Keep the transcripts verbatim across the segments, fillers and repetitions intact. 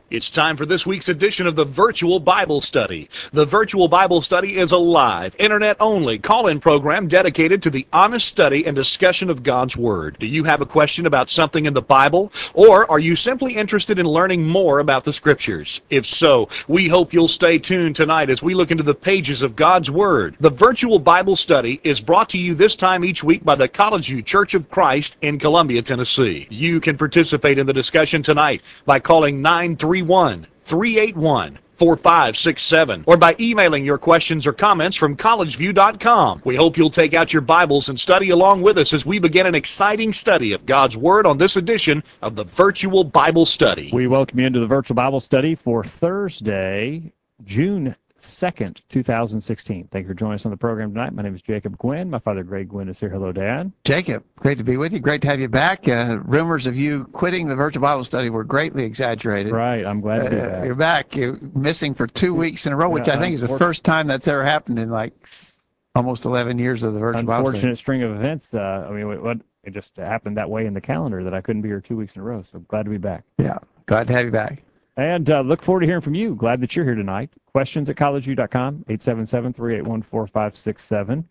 It's time for this week's edition of the Virtual Bible Study. The Virtual Bible Study is a live, internet-only call-in program dedicated to the honest study and discussion of God's Word. Do you have a question about something in the Bible? Or are you simply interested in learning more about the Scriptures? If so, we hope you'll stay tuned tonight as we look into the pages of God's Word. The Virtual Bible Study is brought to you this time each week by the College View Church of Christ in Columbia, Tennessee. You can participate in the discussion tonight by calling nine three one, three eight one, four five six seven or by emailing your questions or comments from college view dot com. We hope you'll take out your Bibles and study along with us as we begin an exciting study of God's Word on this edition of the Virtual Bible Study. We welcome you into the Virtual Bible Study for Thursday, June second, two thousand sixteen. Thank you for joining us on the program tonight. My name is Jacob Gwynn. My father, Greg Gwynn, is here. Hello, Dad. Jacob, great to be with you. Great to have you back. Uh, rumors of you quitting the Virtual Bible Study were greatly exaggerated. Right. I'm glad to be back. Uh, you're back. You're missing for two weeks in a row, which Yeah, I think is the first time that's ever happened in like almost eleven years of the Virtual Bible Study. Unfortunate string of events. Uh, I mean, what it just happened that way in the calendar that I couldn't be here two weeks in a row. So glad to be back. Yeah, glad to have you back. And uh, look forward to hearing from you. Glad that you're here tonight. Questions at college view dot com, eight seven seven, three eight one, four five six seven.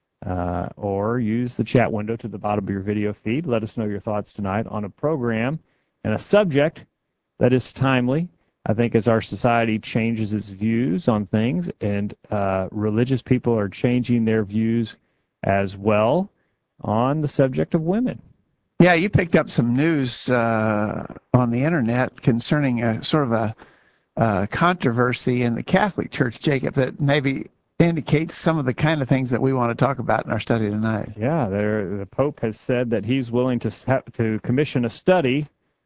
Uh, or use the chat window to the bottom of your video feed. Let us know your thoughts tonight on a program and a subject that is timely. I think as our society changes its views on things, and uh, religious people are changing their views as well on the subject of women. Yeah, you picked up some news uh, on the internet concerning a sort of a, a controversy in the Catholic Church, Jacob, that maybe indicates some of the kind of things that we want to talk about in our study tonight. Yeah, the Pope has said that he's willing to to commission a study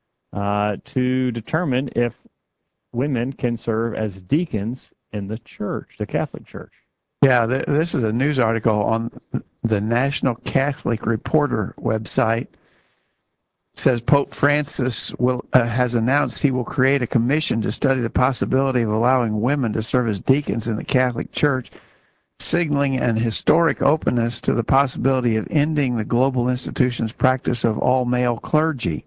uh, to determine if women can serve as deacons in the church, the Catholic Church. Yeah, th this is a news article on the National Catholic Reporter website. Says Pope Francis will uh, has announced he will create a commission to study the possibility of allowing women to serve as deacons in the Catholic Church, signaling an historic openness to the possibility of ending the global institution's practice of all-male clergy.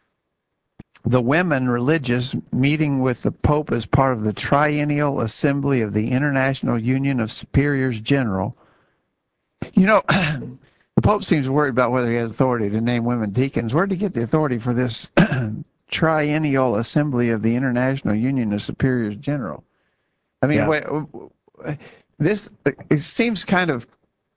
The women religious meeting with the Pope as part of the Triennial Assembly of the International Union of Superiors General. You know, the Pope seems worried about whether he has authority to name women deacons. Where did he get the authority for this Triennial Assembly of the International Union of Superiors General? I mean, Yeah. wait, this it seems kind of,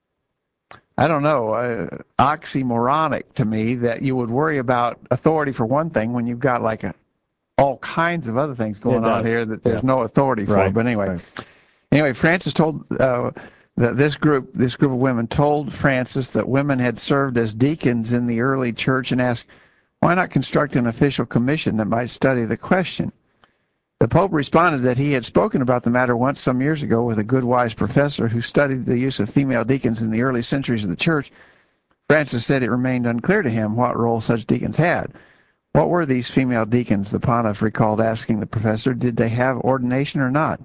I don't know, uh, oxymoronic to me that you would worry about authority for one thing when you've got like a, all kinds of other things going on here that there's Yeah. no authority for. Right. But anyway, Right. anyway, Francis told uh, that this group, this group of women told Francis that women had served as deacons in the early church and asked, why not construct an official commission that might study the question? The Pope responded that he had spoken about the matter once some years ago with a good, wise professor who studied the use of female deacons in the early centuries of the church. Francis said it remained unclear to him what role such deacons had. What were these female deacons? The pontiff recalled asking the professor. Did they have ordination or not?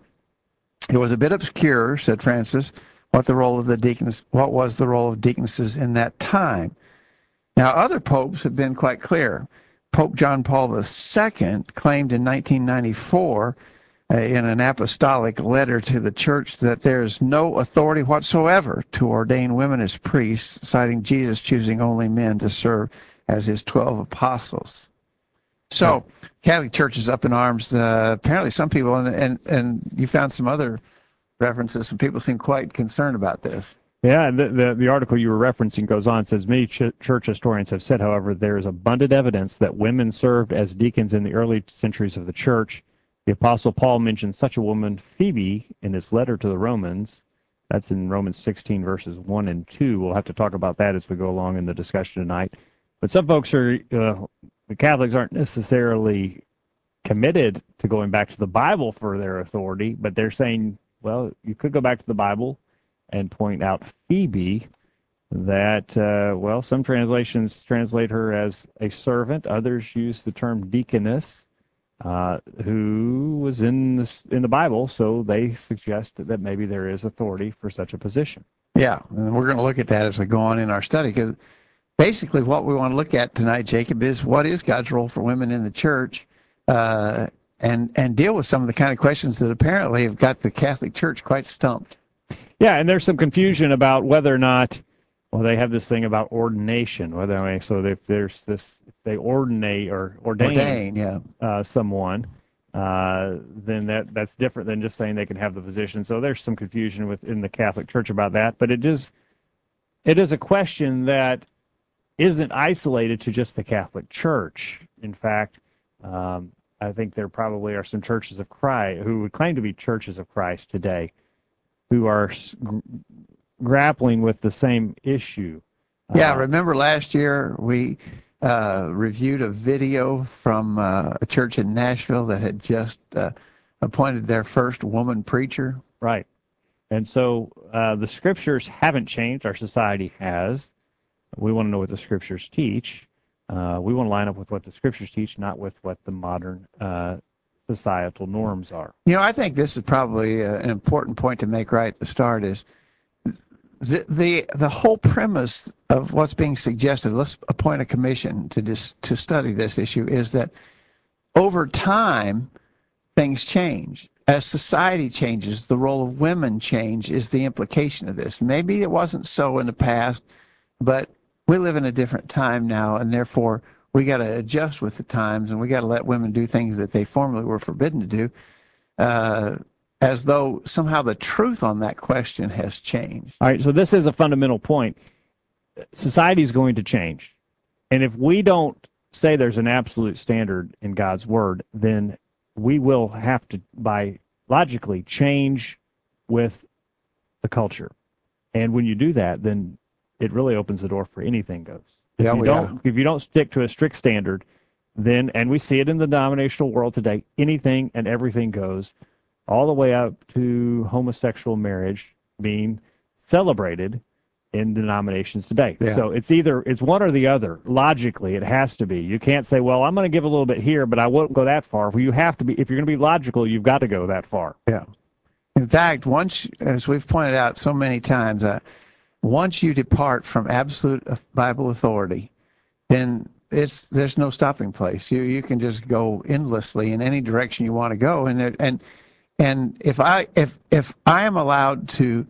It was a bit obscure, said Francis, what the role of the deacons, what was the role of deaconesses in that time. Now, other popes have been quite clear. Pope John Paul the Second claimed in nineteen ninety-four uh, in an apostolic letter to the church that there's no authority whatsoever to ordain women as priests, citing Jesus choosing only men to serve as his twelve apostles. So, yeah. Catholic Church is up in arms. Uh, apparently some people, and, and, and you found some other references, some people seem quite concerned about this. Yeah, the, the the article you were referencing goes on, says many ch church historians have said, however, there is abundant evidence that women served as deacons in the early centuries of the church. The Apostle Paul mentions such a woman, Phoebe, in his letter to the Romans. That's in Romans sixteen, verses one and two. We'll have to talk about that as we go along in the discussion tonight. But some folks are, uh, the Catholics aren't necessarily committed to going back to the Bible for their authority, but they're saying, well, you could go back to the Bible and point out Phoebe, that, uh, well, some translations translate her as a servant. Others use the term deaconess, uh, who was in, this, in the Bible, so they suggest that maybe there is authority for such a position. Yeah, and we're going to look at that as we go on in our study, because basically what we want to look at tonight, Jacob, is what is God's role for women in the church? Uh, and and deal with some of the kind of questions that apparently have got the Catholic Church quite stumped. Yeah, and there's some confusion about whether or not, well, they have this thing about ordination. Whether I mean, so if there's this, if they ordinate or ordain, Ordain, yeah. uh, someone, uh, then that that's different than just saying they can have the position. So there's some confusion within the Catholic Church about that. But it is, it is a question that isn't isolated to just the Catholic Church. In fact, um, I think there probably are some churches of Christ who would claim to be churches of Christ today who are grappling with the same issue. Yeah, uh, remember last year we uh, reviewed a video from uh, a church in Nashville that had just uh, appointed their first woman preacher. Right. And so uh, the scriptures haven't changed. Our society has. We want to know what the scriptures teach. Uh, we want to line up with what the scriptures teach, not with what the modern uh, societal norms are. You know, I think this is probably uh, an important point to make right at the start is the, the the whole premise of what's being suggested, let's appoint a commission to dis, to study this issue, is that over time things change. As society changes, the role of women change is the implication of this. Maybe it wasn't so in the past, but we live in a different time now, and therefore we got to adjust with the times, and we got to let women do things that they formerly were forbidden to do, uh, as though somehow the truth on that question has changed. All right, so this is a fundamental point. Society is going to change. And if we don't say there's an absolute standard in God's word, then we will have to, by logically, change with the culture. And when you do that, then it really opens the door for anything goes. If Yeah, you we don't, are. if you don't stick to a strict standard, then, and we see it in the denominational world today, anything and everything goes, all the way up to homosexual marriage being celebrated in denominations today. Yeah. So it's either, it's one or the other. Logically, it has to be. You can't say, well, I'm going to give a little bit here, but I won't go that far. Well, you have to be, if you're going to be logical, you've got to go that far. Yeah. In fact, once, as we've pointed out so many times, uh, once you depart from absolute Bible authority, then it's there's no stopping place. You you can just go endlessly in any direction you want to go, and it, and and if I if if I am allowed to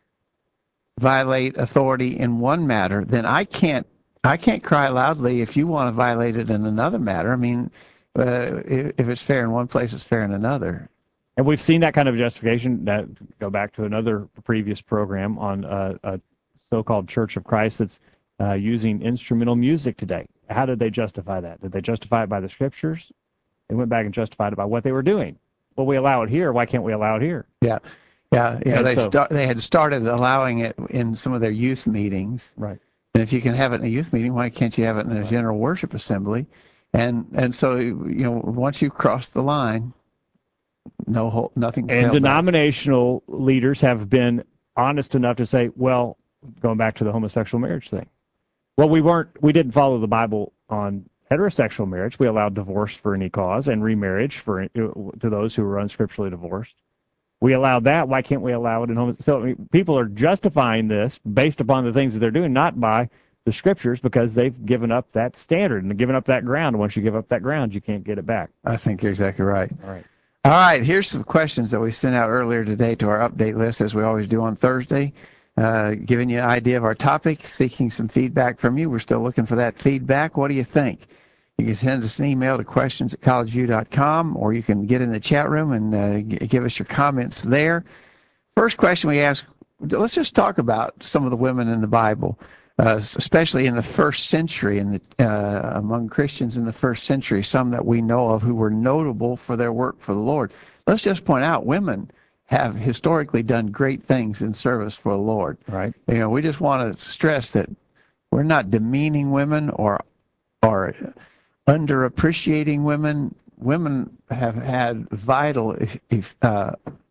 violate authority in one matter, then I can't I can't cry loudly if you want to violate it in another matter. I mean, uh, if, if it's fair in one place, it's fair in another. And we've seen that kind of justification. That go back to another previous program on uh, a so-called Church of Christ that's uh, using instrumental music today. How did they justify that? Did they justify it by the scriptures? They went back and justified it by what they were doing. Well, we allow it here. Why can't we allow it here? Yeah, yeah, yeah. And They so- start. They had started allowing it in some of their youth meetings. Right. And if you can have it in a youth meeting, why can't you have it in a Right. general worship assembly? And and so you know, once you cross the line, no whole, nothing. And held back. denominational leaders have been honest enough to say, well, going back to the homosexual marriage thing. Well, we weren't, we didn't follow the Bible on heterosexual marriage. We allowed divorce for any cause and remarriage for to those who were unscripturally divorced. We allowed that. Why can't we allow it in home? So I mean, people are justifying this based upon the things that they're doing, not by the scriptures, because they've given up that standard and given up that ground. Once you give up that ground, you can't get it back. I think you're exactly right. All right. All right, here's some questions that we sent out earlier today to our update list, as we always do on Thursday, uh, giving you an idea of our topic, seeking some feedback from you. We're still looking for that feedback. What do you think? You can send us an email to questions at college view dot com, or you can get in the chat room and uh, g- give us your comments there. First question we ask, let's just talk about some of the women in the Bible, uh, especially in the first century, in the, uh, among Christians in the first century, some that we know of who were notable for their work for the Lord. Let's just point out, women have historically done great things in service for the Lord. Right. You know, we just want to stress that we're not demeaning women or or underappreciating women. Women have had vital uh,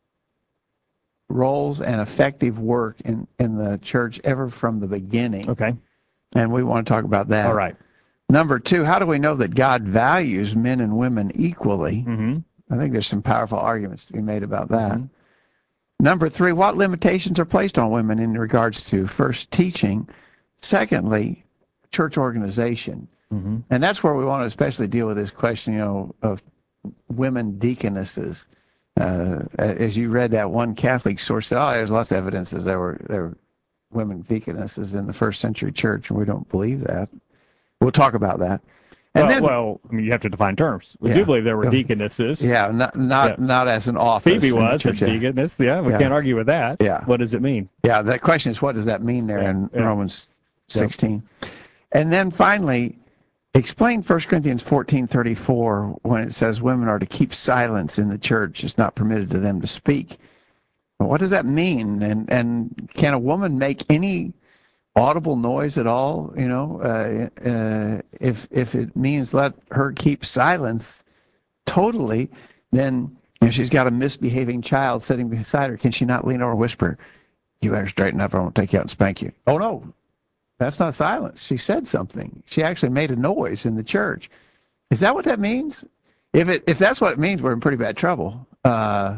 roles and effective work in, in the church ever from the beginning. Okay. And we want to talk about that. All right. Number two, how do we know that God values men and women equally? Mm-hmm. I think there's some powerful arguments to be made about that. Mm-hmm. Number three, what limitations are placed on women in regards to, first, teaching, secondly, church organization? Mm-hmm. And that's where we want to especially deal with this question, you know, of women deaconesses. Uh, as you read that one Catholic source, said, oh, there's lots of evidences there were there were women deaconesses in the first century church, and we don't believe that. We'll talk about that. And well, then, well, I mean, you have to define terms. We Yeah. do believe there were deaconesses. yeah, not not Yeah. not as an office. Phoebe in the was a church, yeah. deaconess. Yeah, we Yeah. can't argue with that. Yeah. What does it mean? Yeah, the question is, what does that mean there Yeah, in yeah. Romans sixteen? And then finally, explain First Corinthians fourteen thirty-four when it says women are to keep silence in the church. It's not permitted to them to speak. What does that mean? And and can a woman make any audible noise at all? You know, uh, uh, if if it means let her keep silence totally, then if she's got a misbehaving child sitting beside her, can she not lean over and whisper, "You better straighten up or I won't take you out and spank you"? Oh, no. That's not silence. She said something. She actually made a noise in the church. Is that what that means? If it if that's what it means, we're in pretty bad trouble. Uh,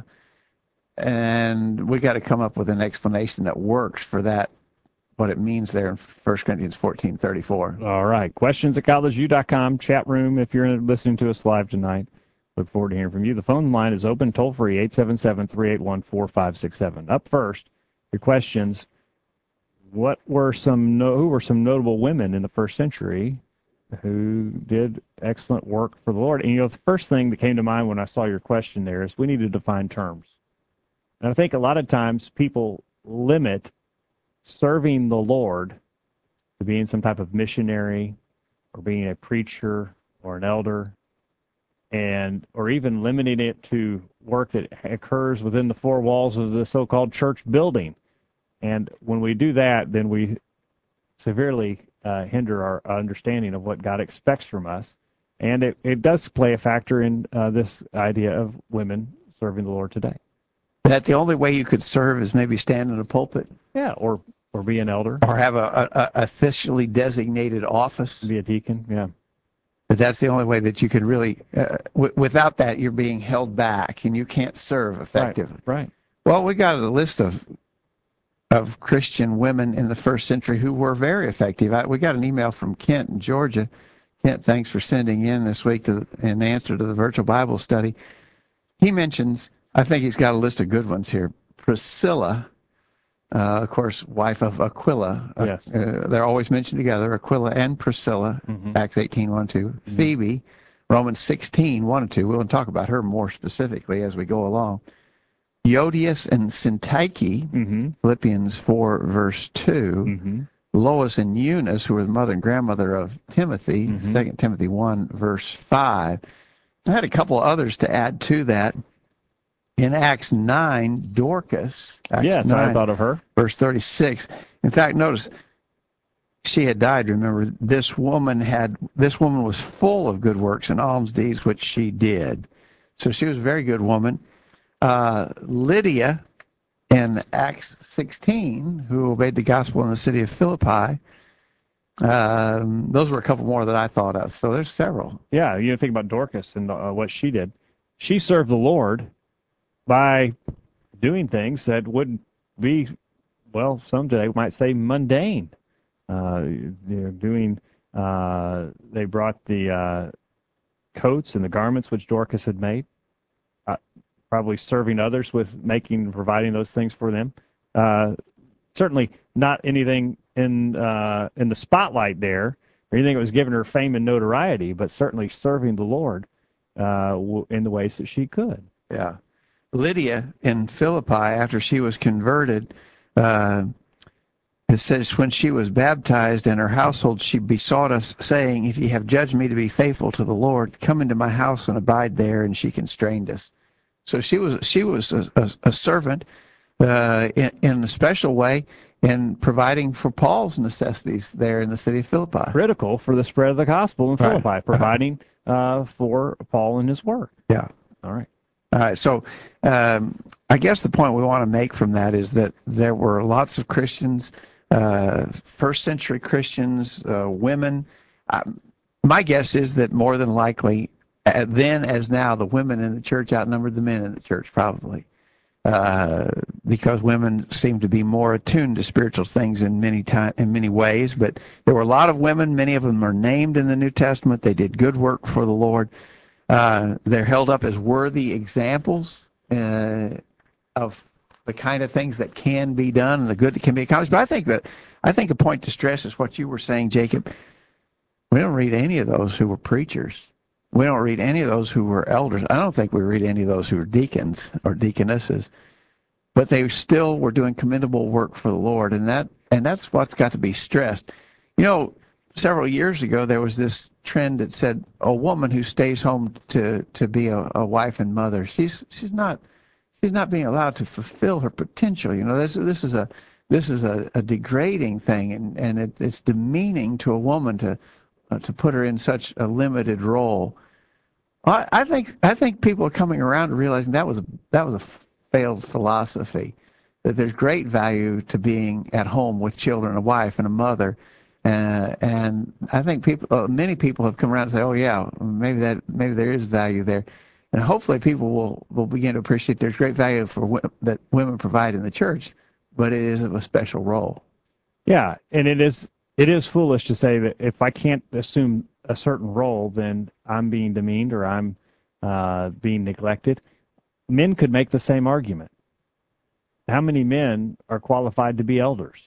and we got to come up with an explanation that works for that, what it means there in First Corinthians fourteen thirty-four. All right. Questions at college u dot com, chat room if you're listening to us live tonight. Look forward to hearing from you. The phone line is open, toll free, eight seven seven, three eight one, four five six seven. Up first, your questions. What were some no, who were some notable women in the first century who did excellent work for the Lord? And you know, the first thing that came to mind when I saw your question there is we need to define terms. And I think a lot of times people limit serving the Lord to being some type of missionary or being a preacher or an elder, and or even limiting it to work that occurs within the four walls of the so-called church building. And when we do that, then we severely uh, hinder our understanding of what God expects from us. And it, it does play a factor in uh, this idea of women serving the Lord today. That the only way you could serve is maybe stand in a pulpit? Yeah, or or be an elder. Or have a, a, a officially designated office? Be a deacon, yeah. But that's the only way that you could really, uh, w- without that, you're being held back and you can't serve effectively. Right, right. Well, we got a list of of Christian women in the first century who were very effective. I, we got an email from Kent in Georgia. Kent, thanks for sending in this week to, in answer to the virtual Bible study. He mentions, I think he's got a list of good ones here. Priscilla, uh, of course, wife of Aquila. Yes. Uh, they're always mentioned together, Aquila and Priscilla, Mm-hmm. Acts eighteen, one and two. Mm-hmm. Phoebe, Romans sixteen, one and two. We'll talk about her more specifically as we go along. Euodias and Syntyche, Mm-hmm. Philippians four, verse two. Mm-hmm. Lois and Eunice, who were the mother and grandmother of Timothy, Mhm. Second Timothy one, verse five. I had a couple others to add to that. In Acts nine, Dorcas, Acts Yes, I nine, thought of her. verse thirty-six. In fact, notice, she had died, remember, this woman had, this woman was full of good works and alms deeds, which she did. So she was a very good woman. Uh, Lydia, in Acts sixteen, who obeyed the gospel in the city of Philippi. Um, those were a couple more that I thought of. So there's several. Yeah, you think about Dorcas and uh, what she did. She served the Lord by doing things that would be, well, some today might say mundane. Uh, they're doing, uh, they brought the uh, coats and the garments which Dorcas had made, uh, probably serving others with making, providing those things for them. Uh, certainly not anything in uh, in the spotlight there, or anything that was giving her fame and notoriety, but certainly serving the Lord uh, w- in the ways that she could. Yeah. Lydia in Philippi, after she was converted, uh, it says, when she was baptized in her household, she besought us, saying, if you have judged me to be faithful to the Lord, come into my house and abide there, and she constrained us. So she was she was a, a, a servant uh, in, in a special way in providing for Paul's necessities there in the city of Philippi. Critical for the spread of the gospel in Right. Philippi, providing uh, for Paul and his work. Yeah. All right. All right, so um, I guess the point we want to make from that is that there were lots of Christians, uh, first century Christians, uh, women. Um, my guess is that more than likely, uh, then as now, the women in the church outnumbered the men in the church, probably, uh, because women seem to be more attuned to spiritual things in many time, in many ways. But there were a lot of women. Many of them are named in the New Testament. They did good work for the Lord. Uh, they're held up as worthy examples uh, of the kind of things that can be done and the good that can be accomplished. But I think that I think a point to stress is what you were saying, Jacob. We don't read any of those who were preachers. We don't read any of those who were elders. I don't think we read any of those who were deacons or deaconesses. But they still were doing commendable work for the Lord, and that and that's what's got to be stressed. You know, several years ago there was this trend that said a woman who stays home to to be a, a wife and mother, she's she's not she's not being allowed to fulfill her potential. You know, this this is a this is a, a degrading thing, and and it, it's demeaning to a woman to uh, to put her in such a limited role. I, I think I think people are coming around to realizing that was a that was a failed philosophy, that there's great value to being at home with children, a wife and a mother, uh, and I think people, uh, many people have come around and say, "Oh yeah, maybe that maybe there is value there," and hopefully people will will begin to appreciate there's great value for w- that women provide in the church, but it is of a special role. Yeah, and it is it is foolish to say that if I can't assume a certain role, then I'm being demeaned or I'm uh, being neglected. Men could make the same argument. How many men are qualified to be elders?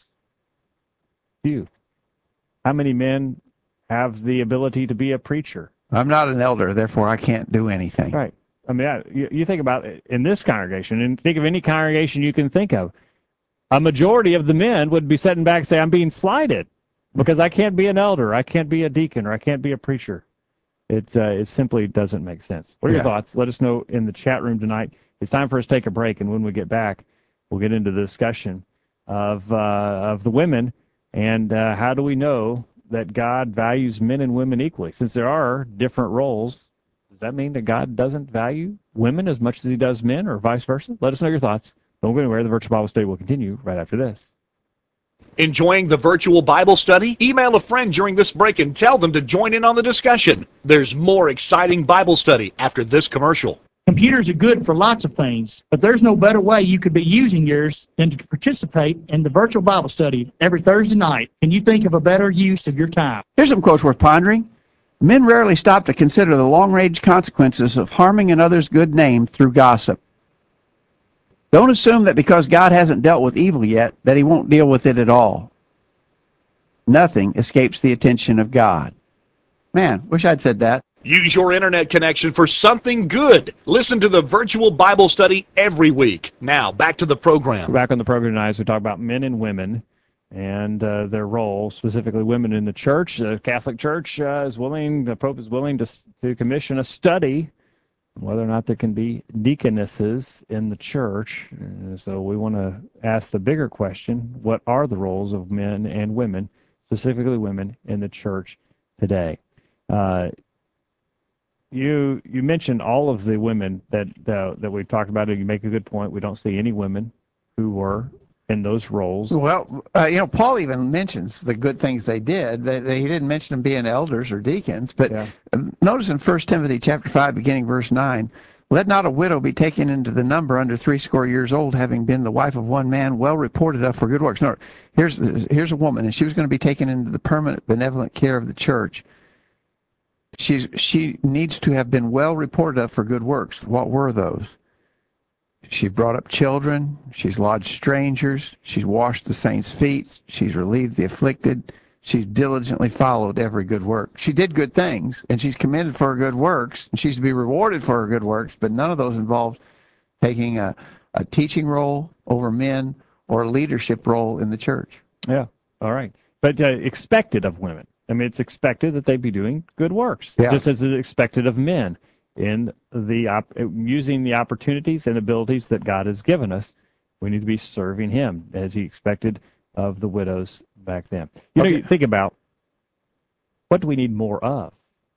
Few. How many men have the ability to be a preacher? I'm not an elder, therefore I can't do anything. Right. I mean, I, you, you think about it in this congregation, and think of any congregation you can think of. A majority of the men would be sitting back and say, I'm being slighted because I can't be an elder, I can't be a deacon, or I can't be a preacher. It, uh, it simply doesn't make sense. What are your Yeah. thoughts? Let us know in the chat room tonight. It's time for us to take a break, and when we get back, we'll get into the discussion of, uh, of the women and uh, how do we know that God values men and women equally? Since there are different roles, does that mean that God doesn't value women as much as he does men, or vice versa? Let us know your thoughts. Don't go anywhere. The Virtual Bible Study will continue right after this. Enjoying the virtual Bible study? Email a friend during this break and tell them to join in on the discussion. There's more exciting Bible study after this commercial. Computers are good for lots of things, but there's no better way you could be using yours than to participate in the virtual Bible study every Thursday night. Can you think of a better use of your time? Here's some quotes worth pondering. Men rarely stop to consider the long-range consequences of harming another's good name through gossip. Don't assume that because God hasn't dealt with evil yet, that he won't deal with it at all. Nothing escapes the attention of God. Man, wish I'd said that. Use your internet connection for something good. Listen to the virtual Bible study every week. Now, back to the program. We're back on the program tonight as we talk about men and women and uh, their role, specifically women in the church. The Catholic Church uh, is willing, the Pope is willing to, to commission a study on whether or not there can be deaconesses in the church. Uh, so we want to ask the bigger question, what are the roles of men and women, specifically women, in the church today? Uh, You you mentioned all of the women that uh, that we talked about, and you make a good point. We don't see any women who were in those roles. Well, uh, you know, Paul even mentions the good things they did. They, they, he didn't mention them being elders or deacons, but Yeah. notice in First Timothy chapter five, beginning verse nine, let not a widow be taken into the number under threescore years old, having been the wife of one man, well reported of for good works. No, here's here's a woman, and she was going to be taken into the permanent benevolent care of the church. She's, she needs to have been well reported of for good works. What were those? She brought up children. She's lodged strangers. She's washed the saints' feet. She's relieved the afflicted. She's diligently followed every good work. She did good things, and she's commended for her good works, and she's to be rewarded for her good works, but none of those involved taking a, a teaching role over men or a leadership role in the church. Yeah, all right. But uh, expected of women. I mean, it's expected that they be doing good works, Yeah. just as it's expected of men in the op- using the opportunities and abilities that God has given us. We need to be serving him as he expected of the widows back then. You know, Okay. you think about, what do we need more of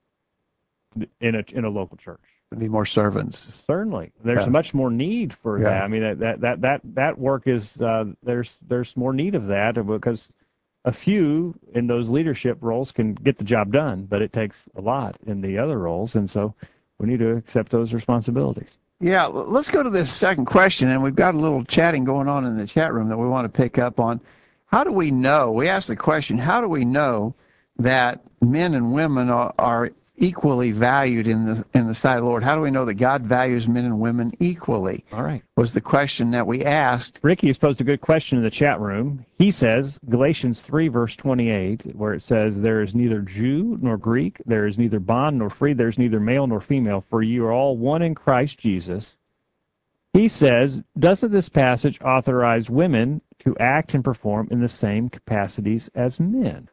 in a in a local church? We need more servants. Certainly, there's Yeah. much more need for Yeah. that. I mean, that that that that, that work is uh, there's there's more need of that because a few in those leadership roles can get the job done, but it takes a lot in the other roles, and so we need to accept those responsibilities. Yeah, l- let's go to this second question, and we've got a little chatting going on in the chat room that we want to pick up on. How do we know, we asked the question, how do we know that men and women are, are equally valued in the in the sight of the Lord? How do we know that God values men and women equally? All right. Was the question that we asked. Ricky has posed a good question in the chat room. He says, Galatians three, verse twenty-eight, where it says, there is neither Jew nor Greek, there is neither bond nor free, there is neither male nor female, for you are all one in Christ Jesus. He says, doesn't this passage authorize women to act and perform in the same capacities as men?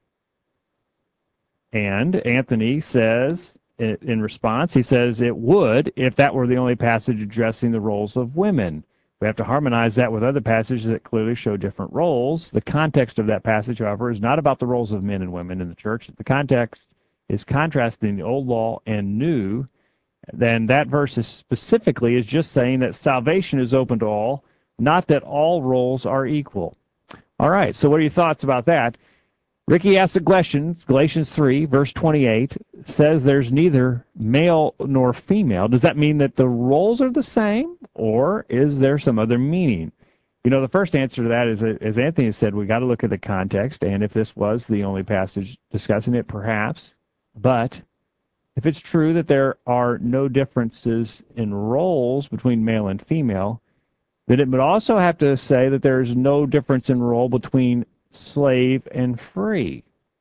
And Anthony says, in response, he says it would if that were the only passage addressing the roles of women. We have to harmonize that with other passages that clearly show different roles. The context of that passage, however, is not about the roles of men and women in the church. The context is contrasting the old law and new. Then that verse is specifically is just saying that salvation is open to all, not that all roles are equal. All right, so what are your thoughts about that? Ricky asked the question, Galatians three, verse twenty-eight, says there's neither male nor female. Does that mean that the roles are the same, or is there some other meaning? You know, the first answer to that is, as Anthony said, we got to look at the context, and if this was the only passage discussing it, perhaps. But if it's true that there are no differences in roles between male and female, then it would also have to say that there's no difference in role between slave and free.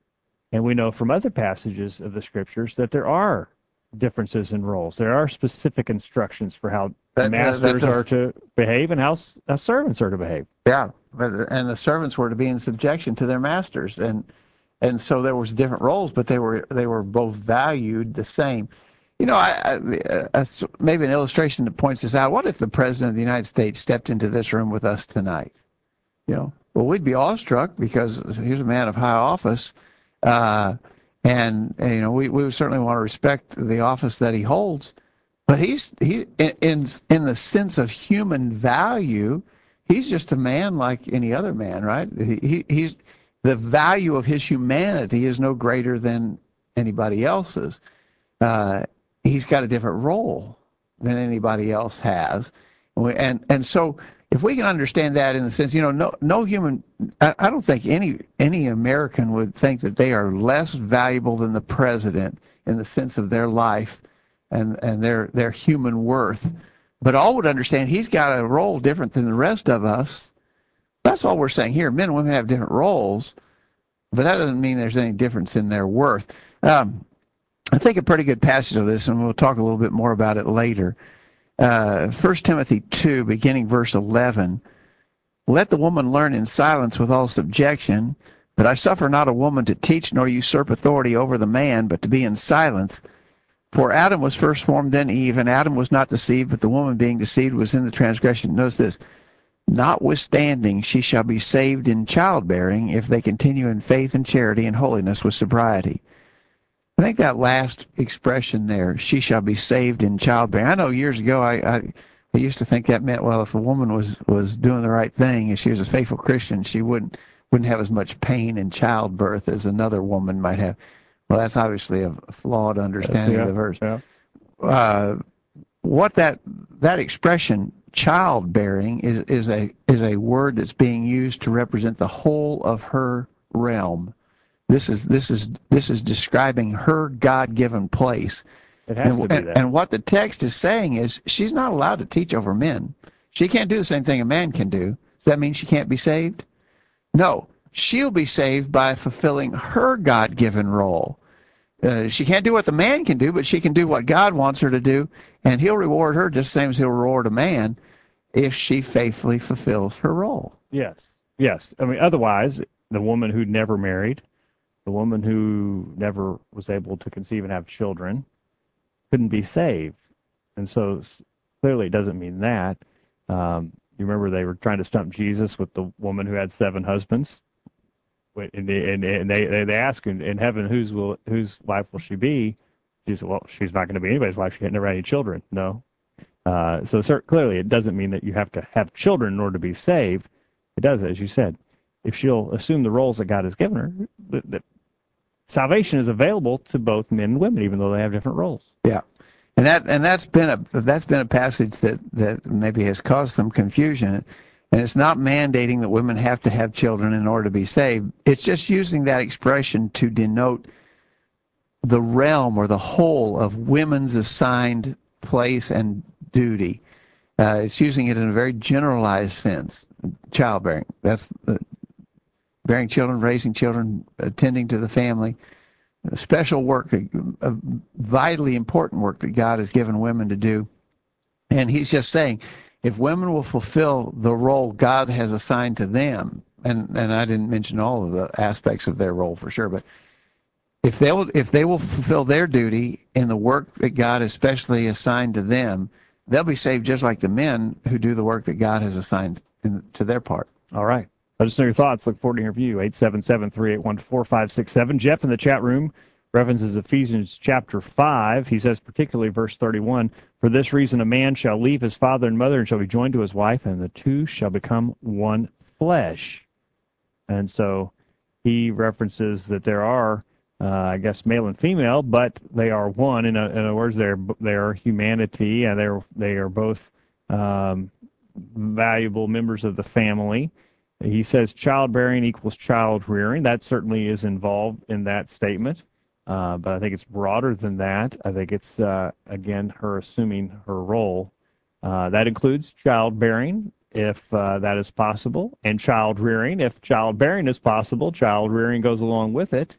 And we know from other passages of the scriptures that there are differences in roles. There are specific instructions for how That- masters that- are to behave and how s- uh, servants are to behave. Yeah, but- and the servants were to be in subjection to their masters, and and so there was different roles, but they were they were both valued the same. You know, I, I, I maybe an illustration that points this out. What if the president of the United States stepped into this room with us tonight? You know, well, we'd be awestruck because he's a man of high office, uh, and, and you know, we we would certainly want to respect the office that he holds. But he's he in in the sense of human value, he's just a man like any other man, right? He, he he's the value of his humanity is no greater than anybody else's. Uh, he's got a different role than anybody else has, and we, and, and so if we can understand that in the sense, you know, no no human, I, I don't think any any American would think that they are less valuable than the president in the sense of their life and and their their human worth, but all would understand he's got a role different than the rest of us. That's all we're saying here. Men and women have different roles, but that doesn't mean there's any difference in their worth. Um, I think a pretty good passage of this, and we'll talk a little bit more about it later. Uh, First Timothy two, beginning verse eleven. Let the woman learn in silence with all subjection, but I suffer not a woman to teach nor usurp authority over the man, but to be in silence. For Adam was first formed, then Eve, and Adam was not deceived, but the woman being deceived was in the transgression. Notice this. Notwithstanding, she shall be saved in childbearing if they continue in faith and charity and holiness with sobriety. I think that last expression there, she shall be saved in childbearing. I know years ago I, I, I used to think that meant, well, if a woman was, was doing the right thing, if she was a faithful Christian, she wouldn't wouldn't have as much pain in childbirth as another woman might have. Well, that's obviously a flawed understanding yeah, of the verse. Yeah. Uh, what that that expression childbearing is is a is a word that's being used to represent the whole of her realm. This is this is this is describing her God-given place. It has and, to be and, that. and what the text is saying is she's not allowed to teach over men. She can't do the same thing a man can do. Does that mean she can't be saved? No, she'll be saved by fulfilling her God-given role. Uh, she can't do what the man can do, but she can do what God wants her to do, and he'll reward her just the same as he'll reward a man if she faithfully fulfills her role. Yes, yes. I mean, otherwise, the woman who never married, the woman who never was able to conceive and have children, couldn't be saved. And so clearly it doesn't mean that. Um, you remember they were trying to stump Jesus with the woman who had seven husbands? And they, and they, and they, they ask in, in heaven, whose will, whose wife will she be? She said, well, she's not going to be anybody's wife. She never had any children. No. Uh, so cert- clearly it doesn't mean that you have to have children in order to be saved. It does, as you said. If she'll assume the roles that God has given her, that, that salvation is available to both men and women, even though they have different roles. Yeah, and that and that's been a that's been a passage that that maybe has caused some confusion. And it's not mandating that women have to have children in order to be saved. It's just using that expression to denote the realm or the whole of women's assigned place and duty. Uh, it's using it in a very generalized sense. Childbearing, that's the, bearing children, raising children, attending to the family. A special work, a, a vitally important work that God has given women to do. And he's just saying, if women will fulfill the role God has assigned to them, and, and I didn't mention all of the aspects of their role for sure, but if they will, if they will fulfill their duty in the work that God has specially assigned to them, they'll be saved just like the men who do the work that God has assigned in, to their part. All right. Let us know your thoughts. Look forward to hearing from you. eight seven seven, three eight one, four five six seven. Jeff in the chat room references Ephesians chapter five. He says, particularly verse thirty-one, for this reason a man shall leave his father and mother and shall be joined to his wife, and the two shall become one flesh. And so he references that there are, uh, I guess, male and female, but they are one. In, a, in other words, they're, they're humanity, and they're, they are both um, valuable members of the family. He says childbearing equals child rearing. That certainly is involved in that statement, uh, but I think it's broader than that. I think it's, uh, again, her assuming her role. Uh, that includes childbearing, if uh, that is possible, and child rearing. If childbearing is possible, child rearing goes along with it,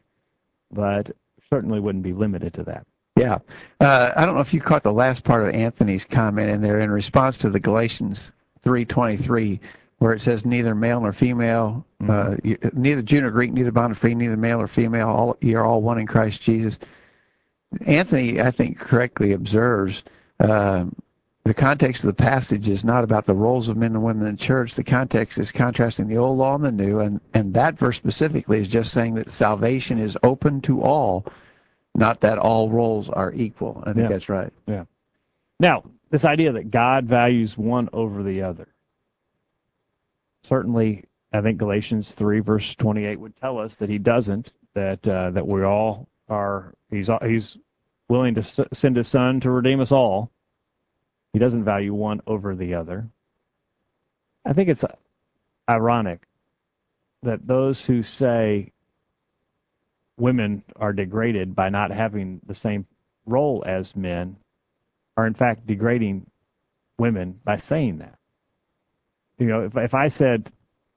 but certainly wouldn't be limited to that. Yeah. Uh, I don't know if you caught the last part of Anthony's comment in there in response to the Galatians three twenty-three, where it says neither male nor female, mm-hmm. uh, you, neither Jew nor Greek, neither bond nor free, neither male or female, all, you're all one in Christ Jesus. Anthony, I think, correctly observes uh, the context of the passage is not about the roles of men and women in the church. The context is contrasting the old law and the new, and, and that verse specifically is just saying that salvation is open to all, not that all roles are equal. I think yeah. that's right. Yeah. Now, this idea that God values one over the other. Certainly, I think Galatians three, verse twenty-eight would tell us that he doesn't, that uh, that we all are, he's, he's willing to s- send his son to redeem us all. He doesn't value one over the other. I think it's ironic that those who say women are degraded by not having the same role as men are in fact degrading women by saying that. You know, if if I said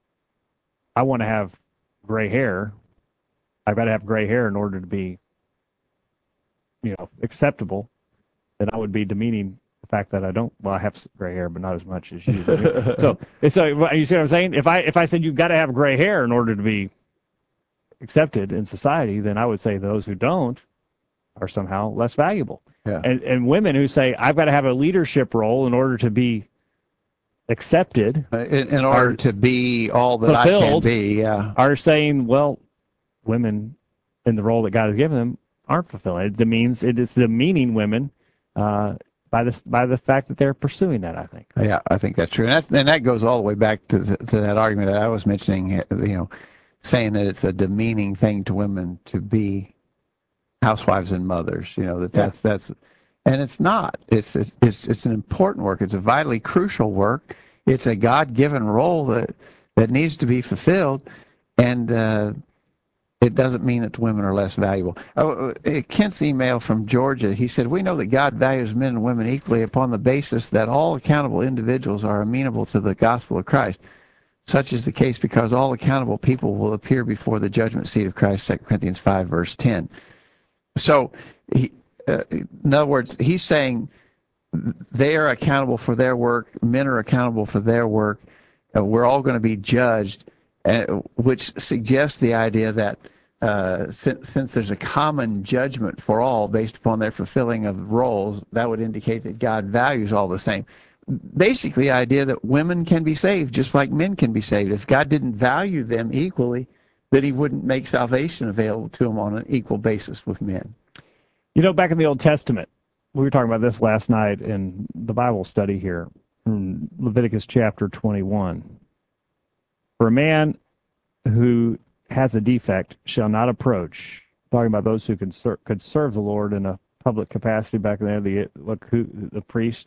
I want to have gray hair, I've got to have gray hair in order to be, you know, acceptable, then I would be demeaning the fact that I don't. Well, I have gray hair, but not as much as you. so, so you see what I'm saying? If I if I said you've got to have gray hair in order to be accepted in society, then I would say those who don't are somehow less valuable. Yeah. And and women who say I've got to have a leadership role in order to be accepted, in, in order to be all that I can be, yeah, are saying, well, women in the role that God has given them aren't fulfilling. It demeans it is demeaning women uh, by this by the fact that they're pursuing that. I think. Yeah, I think that's true, and, that's, and that goes all the way back to the, to that argument that I was mentioning. You know, saying that it's a demeaning thing to women to be housewives and mothers. You know that that's yeah. that's. And it's not. It's, it's it's an important work. It's a vitally crucial work. It's a God-given role that that needs to be fulfilled, and uh, it doesn't mean that women are less valuable. Oh, Kent's email from Georgia. He said, "We know that God values men and women equally upon the basis that all accountable individuals are amenable to the gospel of Christ. Such is the case because all accountable people will appear before the judgment seat of Christ." Second Corinthians five, verse ten. So. He, Uh, in other words, he's saying they are accountable for their work, men are accountable for their work, uh, we're all going to be judged, uh, which suggests the idea that uh, since, since there's a common judgment for all based upon their fulfilling of roles, that would indicate that God values all the same. Basically, the idea that women can be saved just like men can be saved. If God didn't value them equally, that he wouldn't make salvation available to them on an equal basis with men. You know, back in the Old Testament, we were talking about this last night in the Bible study here, in Leviticus chapter twenty-one. For a man who has a defect shall not approach, talking about those who could, ser- could serve the Lord in a public capacity back there, the, look, who, the priest.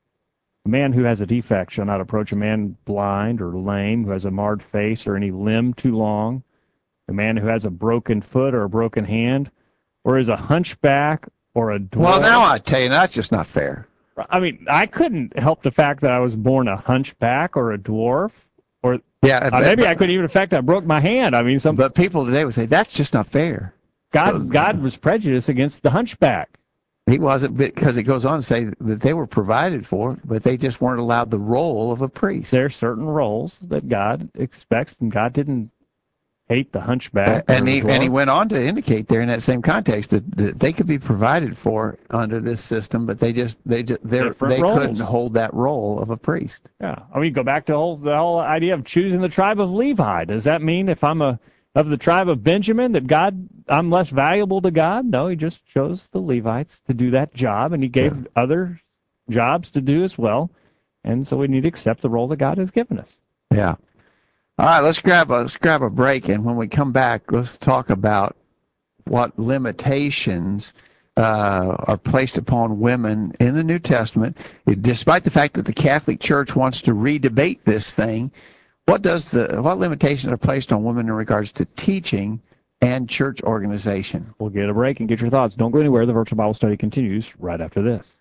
A man who has a defect shall not approach a man blind or lame, who has a marred face or any limb too long, a man who has a broken foot or a broken hand, or is a hunchback or a dwarf? Well, now I tell you, that's just not fair. I mean, I couldn't help the fact that I was born a hunchback or a dwarf, or Yeah, uh, but, maybe I but, couldn't even affect I broke my hand. I mean, some but people today would say that's just not fair. God God was prejudiced against the hunchback. He wasn't, because it goes on to say that they were provided for, but they just weren't allowed the role of a priest. There are certain roles that God expects, and God didn't hate the hunchback. And or he the and he dwarf. went on to indicate there in that same context that, that they could be provided for under this system, but they just they just they Different they roles. couldn't hold that role of a priest. Yeah, I mean, go back to the whole, the whole idea of choosing the tribe of Levi. Does that mean if I'm a of the tribe of Benjamin that God I'm less valuable to God? No, he just chose the Levites to do that job, and he gave Yeah. other jobs to do as well. And so we need to accept the role that God has given us. Yeah. All right, let's grab a let's grab a break, and when we come back, let's talk about what limitations uh, are placed upon women in the New Testament. Despite the fact that the Catholic Church wants to re-debate this thing, what does the what limitations are placed on women in regards to teaching and church organization? We'll get a break and get your thoughts. Don't go anywhere. The virtual Bible study continues right after this.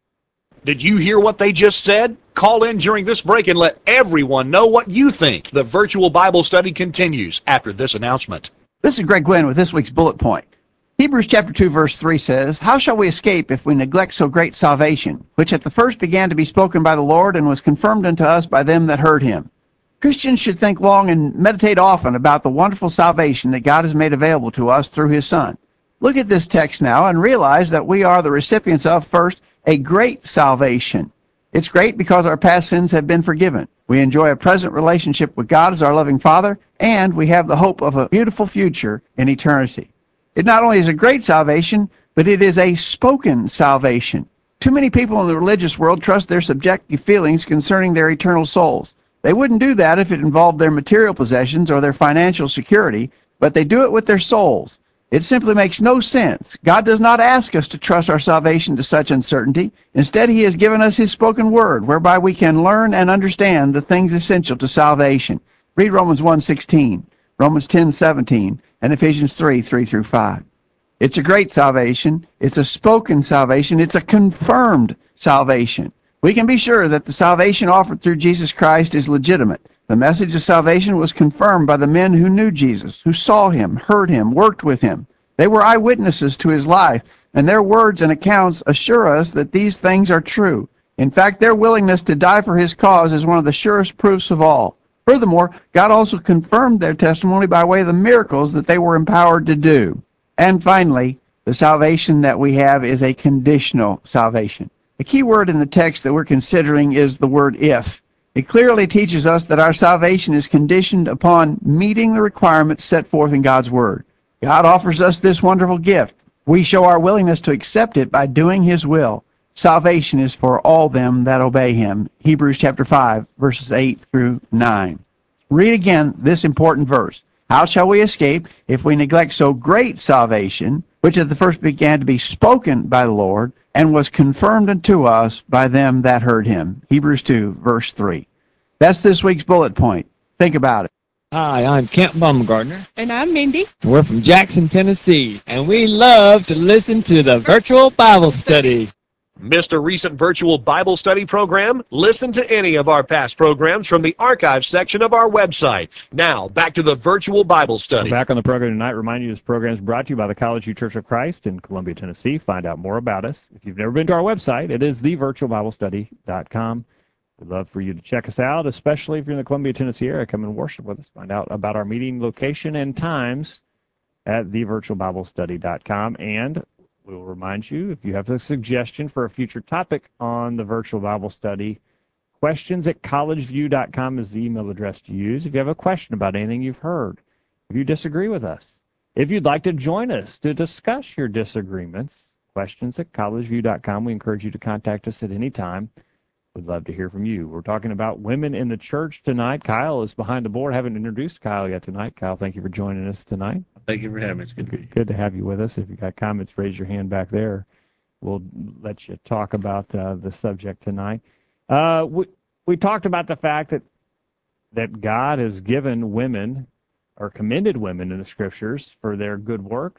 Did you hear what they just said? Call in during this break and let everyone know what you think. The virtual Bible study continues after this announcement. This is Greg Gwynn with this week's bullet point. Hebrews chapter two verse three says, "How shall we escape if we neglect so great salvation, which at the first began to be spoken by the Lord and was confirmed unto us by them that heard him?" Christians should think long and meditate often about the wonderful salvation that God has made available to us through his Son. Look at this text now and realize that we are the recipients of, first, a great salvation. It's great because our past sins have been forgiven. We enjoy a present relationship with God as our loving Father, and we have the hope of a beautiful future in eternity. It not only is a great salvation, but it is a spoken salvation. Too many people in the religious world trust their subjective feelings concerning their eternal souls. They wouldn't do that if it involved their material possessions or their financial security, but they do it with their souls. It simply makes no sense. God does not ask us to trust our salvation to such uncertainty. Instead, he has given us his spoken word, whereby we can learn and understand the things essential to salvation. Read Romans one sixteen, Romans ten seventeen, and Ephesians three, three through five. It's a great salvation. It's a spoken salvation. It's a confirmed salvation. We can be sure that the salvation offered through Jesus Christ is legitimate. The message of salvation was confirmed by the men who knew Jesus, who saw him, heard him, worked with him. They were eyewitnesses to his life, and their words and accounts assure us that these things are true. In fact, their willingness to die for his cause is one of the surest proofs of all. Furthermore, God also confirmed their testimony by way of the miracles that they were empowered to do. And finally, the salvation that we have is a conditional salvation. The key word in the text that we're considering is the word if. It clearly teaches us that our salvation is conditioned upon meeting the requirements set forth in God's Word. God offers us this wonderful gift. We show our willingness to accept it by doing his will. Salvation is for all them that obey him. Hebrews chapter five, verses eight through nine. Read again this important verse. How shall we escape if we neglect so great salvation, which at the first began to be spoken by the Lord, and was confirmed unto us by them that heard him? Hebrews two, verse three. That's this week's bullet point. Think about it. Hi, I'm Kent Baumgartner. And I'm Mindy. We're from Jackson, Tennessee, and we love to listen to the virtual Bible study. Missed a recent virtual Bible study program? Listen to any of our past programs from the archive section of our website. Now, back to the virtual Bible study. We're back on the program tonight. Remind you this program is brought to you by the College View Church of Christ in Columbia, Tennessee. Find out more about us. If you've never been to our website, it is the virtual bible study dot com. We'd love for you to check us out, especially if you're in the Columbia, Tennessee area. Come and worship with us. Find out about our meeting location and times at the virtual bible study dot com. And we'll remind you, if you have a suggestion for a future topic on the virtual Bible study, questions at college view dot com is the email address to use. If you have a question about anything you've heard, if you disagree with us, if you'd like to join us to discuss your disagreements, questions at college view dot com. We encourage you to contact us at any time. We'd love to hear from you. We're talking about women in the church tonight. Kyle is behind the board. Haven't introduced Kyle yet tonight. Kyle, thank you for joining us tonight. Thank you for having me. It's good to be here. Good to have you with us. If you got comments, raise your hand back there. We'll let you talk about uh, the subject tonight. Uh, we we talked about the fact that that God has given women or commended women in the scriptures for their good works,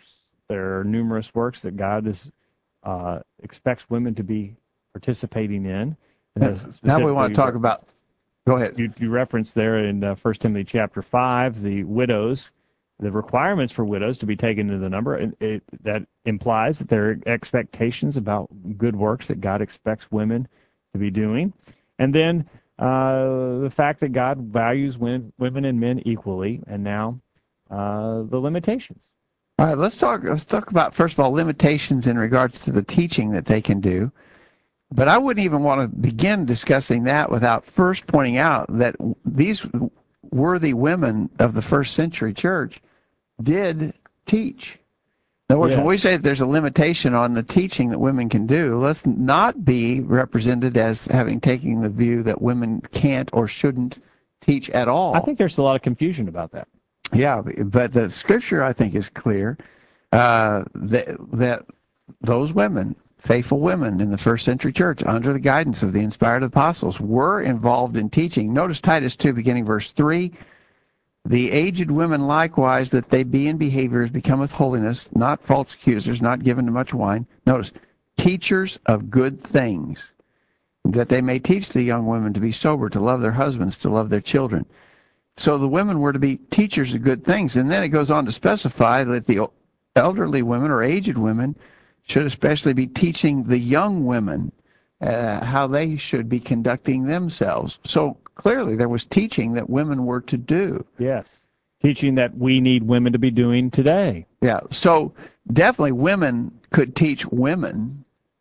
There are numerous works that God is, uh, expects women to be participating in. And Now we want to talk specifically, about, go ahead. You, you referenced there in uh, First Timothy chapter five, the widows, the requirements for widows to be taken into the number. And it, that implies that there are expectations about good works that God expects women to be doing. And then uh, the fact that God values women, women and men equally, and now uh, the limitations. All right, let's talk, let's talk about, first of all, limitations in regards to the teaching that they can do. But I wouldn't even want to begin discussing that without first pointing out that these worthy women of the first century church did teach. In other words, Yes. when we say that there's a limitation on the teaching that women can do, let's not be represented as having taken the view that women can't or shouldn't teach at all. I think there's a lot of confusion about that. Yeah, but the scripture, I think, is clear uh, that, that those women, faithful women in the first century church, under the guidance of the inspired apostles, were involved in teaching. Notice Titus two, beginning verse three. The aged women likewise, that they be in behaviors becometh holiness, not false accusers, not given to much wine. Notice, teachers of good things, that they may teach the young women to be sober, to love their husbands, to love their children. So the women were to be teachers of good things. And then it goes on to specify that the elderly women or aged women should especially be teaching the young women uh, how they should be conducting themselves. So clearly there was teaching that women were to do. Yes. Teaching that we need women to be doing today. Yeah, so definitely women could teach women.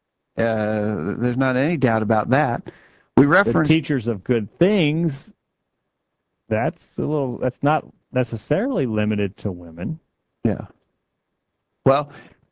Uh, there's not any doubt about that. We The reference teachers of good things, that's a little, that's not necessarily limited to women. yeah. Well,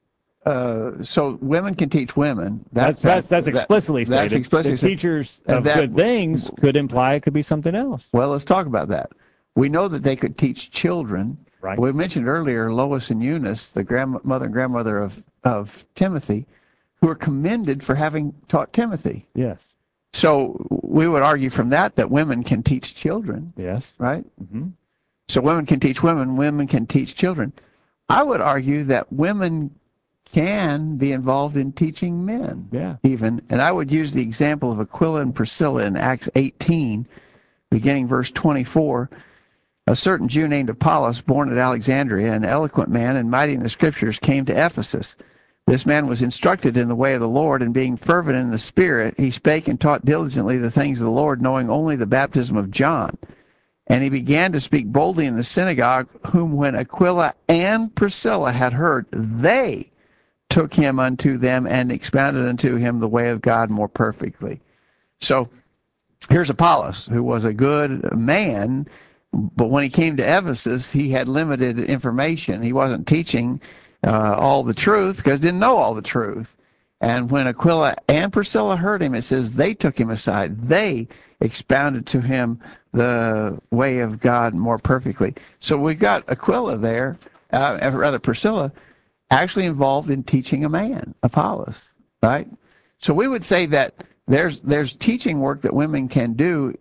uh, so women can teach women. That's that's that's that- explicitly that's stated. explicitly the stated. teachers And of that- good things could imply it could be something else. Well, let's talk about that. We know that they could teach children. Right. We mentioned earlier Lois and Eunice, the grandmother and grandmother of, of Timothy, who are commended for having taught Timothy. Yes. So we would argue from that that women can teach children, Yes. right? Mm-hmm. So women can teach women, women can teach children. I would argue that women can be involved in teaching men, Yeah. even. And I would use the example of Aquila and Priscilla in Acts eighteen, beginning verse twenty-four. A certain Jew named Apollos, born at Alexandria, an eloquent man and mighty in the scriptures, came to Ephesus. This man was instructed in the way of the Lord, and being fervent in the Spirit, he spake and taught diligently the things of the Lord, knowing only the baptism of John. And he began to speak boldly in the synagogue, whom when Aquila and Priscilla had heard, they took him unto them and expounded unto him the way of God more perfectly. So here's Apollos, who was a good man, but when he came to Ephesus, he had limited information. He wasn't teaching uh, all the truth because he didn't know all the truth. And when Aquila and Priscilla heard him, it says they took him aside. They expounded to him the way of God more perfectly. So we've got Aquila there, uh, or rather Priscilla, actually involved in teaching a man, Apollos, right? So we would say that there's there's teaching work that women can do,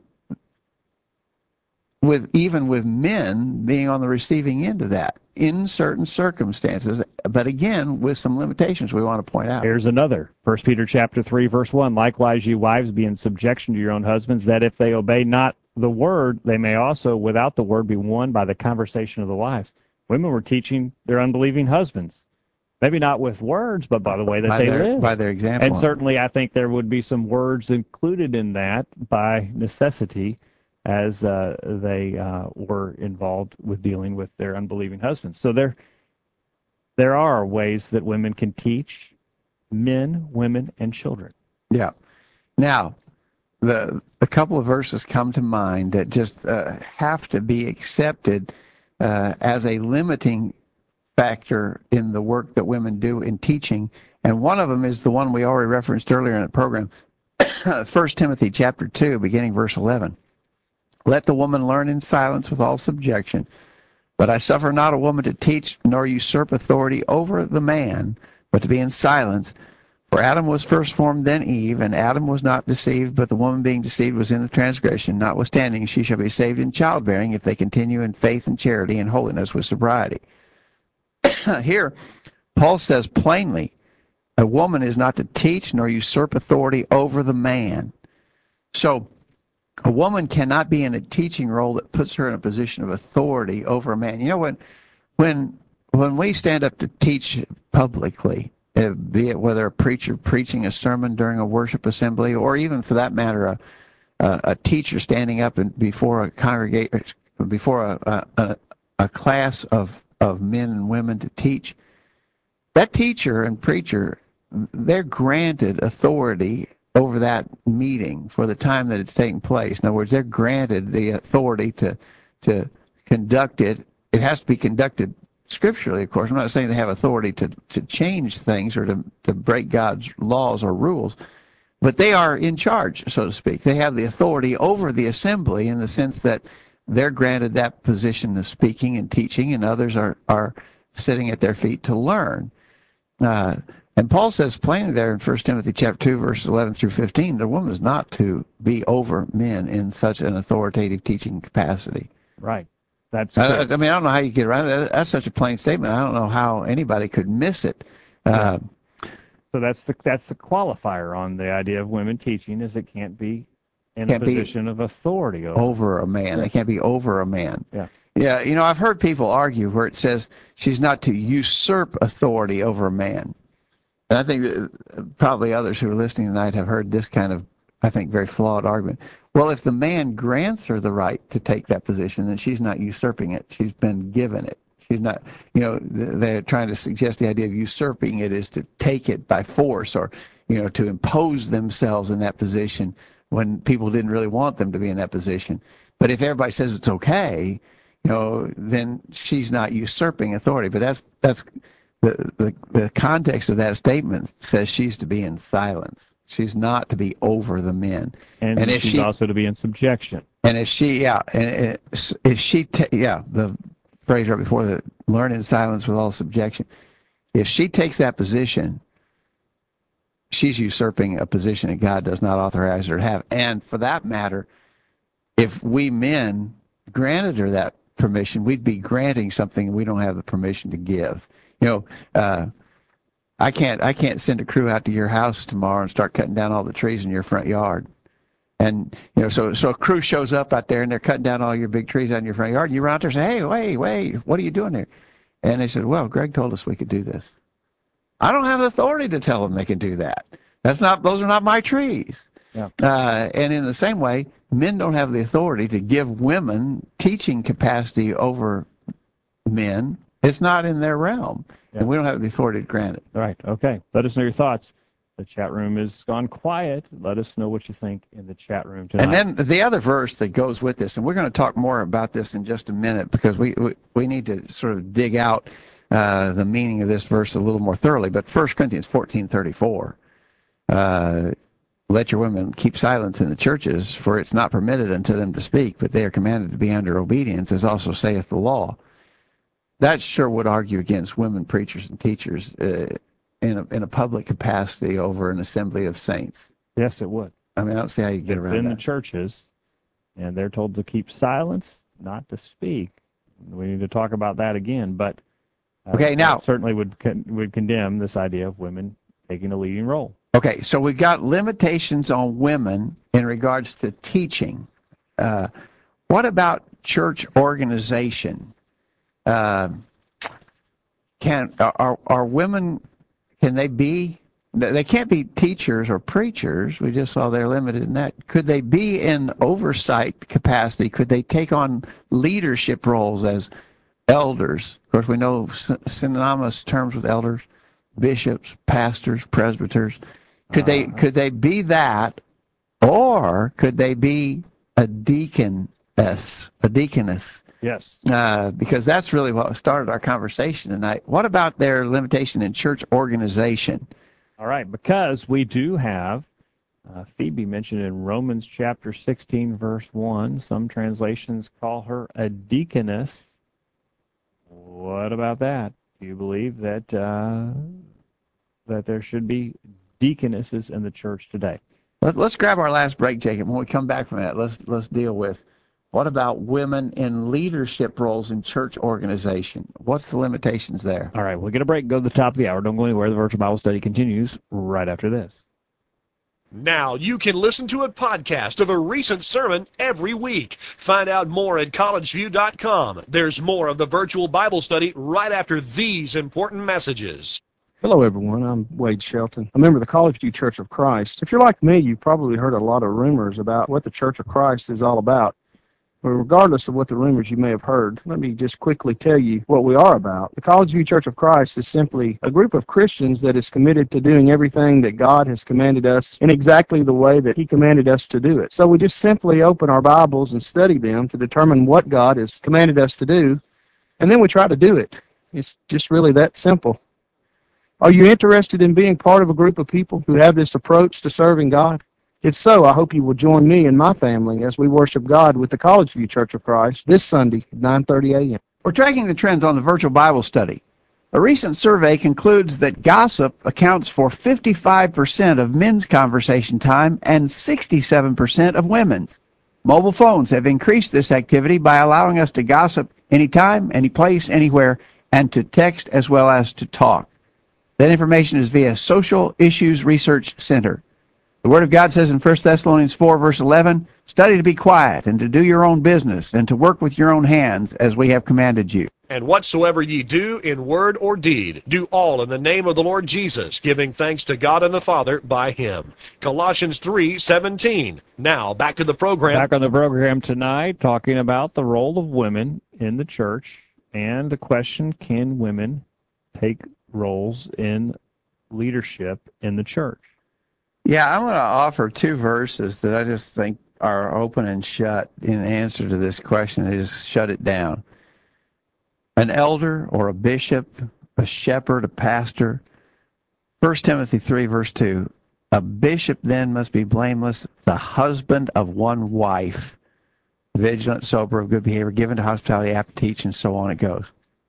with even with men being on the receiving end of that in certain circumstances, but again with some limitations we want to point out. Here's another. First Peter chapter three, verse one. Likewise, ye wives, be in subjection to your own husbands, that if they obey not the word, they may also, without the word, be won by the conversation of the wives. Women were teaching their unbelieving husbands. Maybe not with words, but by the way that by they their, live. by their example. And certainly I think there would be some words included in that by necessity, as uh, they uh, were involved with dealing with their unbelieving husbands. So there, there are ways that women can teach men, women, and children. Yeah. Now, the a couple of verses come to mind that just uh, have to be accepted uh, as a limiting factor in the work that women do in teaching, and one of them is the one we already referenced earlier in the program, First Timothy chapter two, beginning verse eleven. Let the woman learn in silence with all subjection, but I suffer not a woman to teach nor usurp authority over the man, but to be in silence. For Adam was first formed, then Eve, and Adam was not deceived, but the woman being deceived was in the transgression. Notwithstanding, she shall be saved in childbearing if they continue in faith and charity and holiness with sobriety. Here, Paul says plainly, a woman is not to teach nor usurp authority over the man. So a woman cannot be in a teaching role that puts her in a position of authority over a man. You know, when when when we stand up to teach publicly, uh, be it whether a preacher preaching a sermon during a worship assembly, or even for that matter, a a, a teacher standing up and before a congregation, before a, a a class of of men and women to teach, that teacher and preacher, they're granted authority over that meeting for the time that it's taking place. In other words, they're granted the authority to to conduct it. It has to be conducted scripturally, of course. I'm not saying they have authority to, to change things or to, to break God's laws or rules, but they are in charge, so to speak. They have the authority over the assembly in the sense that they're granted that position of speaking and teaching, and others are, are sitting at their feet to learn. Uh, And Paul says plainly there in First Timothy chapter two, verses eleven through fifteen, the woman is not to be over men in such an authoritative teaching capacity. Right. That's I, I mean, I don't know how you get around that. That's such a plain statement. I don't know how anybody could miss it. Uh, so that's the that's the qualifier on the idea of women teaching, is it can't be in Can't a be position of authority over. over a man. They can't be over a man. Yeah. Yeah, you know, I've heard people argue where it says she's not to usurp authority over a man. And I think that probably others who are listening tonight have heard this kind of, I think, very flawed argument. Well, if the man grants her the right to take that position, then she's not usurping it. She's been given it. She's not, you know, they're trying to suggest the idea of usurping it is to take it by force, or, you know, to impose themselves in that position when people didn't really want them to be in that position. But if everybody says it's okay, you know, then she's not usurping authority. But that's that's the the, the context of that statement says she's to be in silence. She's not to be over the men. And, and if she's she, also to be in subjection. And if she, yeah, and if she, ta- yeah, the phrase right before the learn in silence with all subjection. If she takes that position, she's usurping a position that God does not authorize her to have. And for that matter, if we men granted her that permission, we'd be granting something we don't have the permission to give. You know, uh, I can't I can't send a crew out to your house tomorrow and start cutting down all the trees in your front yard. And, you know, so so a crew shows up out there and they're cutting down all your big trees out in your front yard. And you run out there and say, hey, wait, wait, what are you doing there? And they said, well, Greg told us we could do this. I don't have the authority to tell them they can do that. That's not, those are not my trees. Yeah. Uh, and in the same way, men don't have the authority to give women teaching capacity over men. It's not in their realm. Yeah. And we don't have the authority to grant it. All right. Okay. Let us know your thoughts. The chat room has gone quiet. Let us know what you think in the chat room tonight. And then the other verse that goes with this, and we're going to talk more about this in just a minute because we we, we need to sort of dig out uh, the meaning of this verse a little more thoroughly. But First Corinthians fourteen thirty-four, uh, let your women keep silence in the churches, for it's not permitted unto them to speak, but they are commanded to be under obedience, as also saith the law. That sure would argue against women preachers and teachers uh, in a, in a public capacity over an assembly of saints. Yes, it would. I mean, I don't see how you get It's around in that. the churches, and they're told to keep silence, not to speak. We need to talk about that again, but uh, Okay, now- certainly would con- would condemn this idea of women taking a leading role. Okay, so we've got limitations on women in regards to teaching. Uh, what about church organization? Uh, can are are women? Can they be? They can't be teachers or preachers. We just saw they're limited in that. Could they be in oversight capacity? Could they take on leadership roles as elders? Of course, we know synonymous terms with elders: bishops, pastors, presbyters. Could they could they be that, or could they be a deaconess, a deaconess? Yes. Uh, because that's really what started our conversation tonight. What about their limitation in church organization? All right, because we do have uh, Phoebe mentioned in Romans chapter sixteen, verse one. Some translations call her a deaconess. What about that? Do you believe that uh, that there should be deaconesses in the church today? Let, let's grab our last break, Jacob. When we come back from that, let's let's deal with What about women in leadership roles in church organization? What's the limitations there? All right, we'll get a break, go to the top of the hour. Don't go anywhere. The virtual Bible study continues right after this. Now you can listen to a podcast of a recent sermon every week. Find out more at college view dot com. There's more of the virtual Bible study right after these important messages. Hello, everyone. I'm Wade Shelton, a member of the College View Church of Christ. If you're like me, you've probably heard a lot of rumors about what the Church of Christ is all about. But regardless of what the rumors you may have heard, let me just quickly tell you what we are about. The College View Church of Christ is simply a group of Christians that is committed to doing everything that God has commanded us in exactly the way that He commanded us to do it. So we just simply open our Bibles and study them to determine what God has commanded us to do, and then we try to do it. It's just really that simple. Are you interested in being part of a group of people who have this approach to serving God? If so, I hope you will join me and my family as we worship God with the College View Church of Christ this Sunday at nine thirty a m We're tracking the trends on the virtual Bible study. A recent survey concludes that gossip accounts for fifty-five percent of men's conversation time and sixty-seven percent of women's. Mobile phones have increased this activity by allowing us to gossip anytime, any place, anywhere, and to text as well as to talk. That information is via Social Issues Research Center. The Word of God says in First Thessalonians four, verse eleven, study to be quiet and to do your own business and to work with your own hands as we have commanded you. And whatsoever ye do in word or deed, do all in the name of the Lord Jesus, giving thanks to God and the Father by Him. Colossians three seventeen. Now, back to the program. Back on the program tonight, talking about the role of women in the church and the question, can women take roles in leadership in the church? Yeah, I'm going to offer two verses that I just think are open and shut in answer to this question. They just shut it down. An elder or a bishop, a shepherd, a pastor. First Timothy three, verse two. A bishop then must be blameless, the husband of one wife, vigilant, sober, of good behavior, given to hospitality, apt to teach, and so on it goes.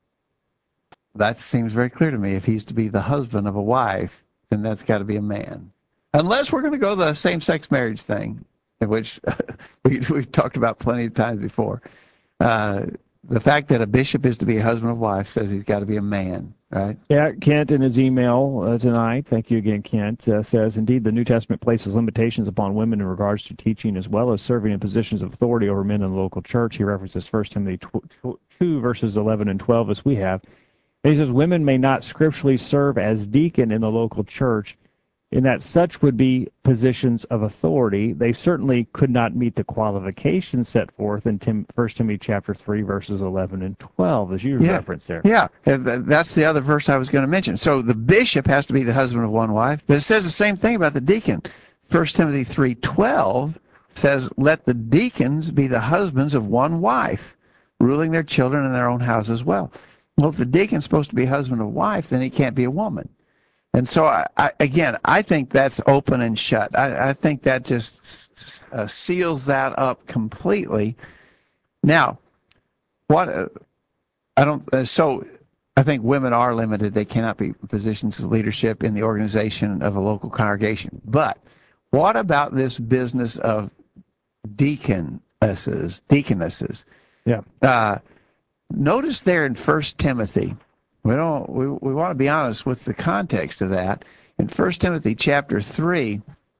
That seems very clear to me. If he's to be the husband of a wife, then that's got to be a man. Unless we're going to go the same-sex marriage thing, which we, we've talked about plenty of times before. Uh, the fact that a bishop is to be a husband of wife says he's got to be a man, right? Yeah, Kent in his email uh, tonight, thank you again, Kent, uh, says, indeed, the New Testament places limitations upon women in regards to teaching as well as serving in positions of authority over men in the local church. He references First Timothy two, verses eleven and twelve, as we have. And he says, women may not scripturally serve as deacon in the local church, in that such would be positions of authority. They certainly could not meet the qualifications set forth in Tim, First Timothy chapter three, verses eleven and twelve, as you Yeah. referenced there. Yeah, that's the other verse I was going to mention. So the bishop has to be the husband of one wife, but it says the same thing about the deacon. First Timothy three twelve says, let the deacons be the husbands of one wife, ruling their children in their own house as well. Well, if the deacon's supposed to be husband of wife, then he can't be a woman. And so, I, I, again, I think that's open and shut. I, I think that just uh, seals that up completely. Now, what uh, I don't. Uh, so, I think women are limited. They cannot be in positions of leadership in the organization of a local congregation. But what about this business of deaconesses? Deaconesses. Yeah. Uh, notice there in First Timothy. We don't. We, we want to be honest with the context of that. In First Timothy chapter three,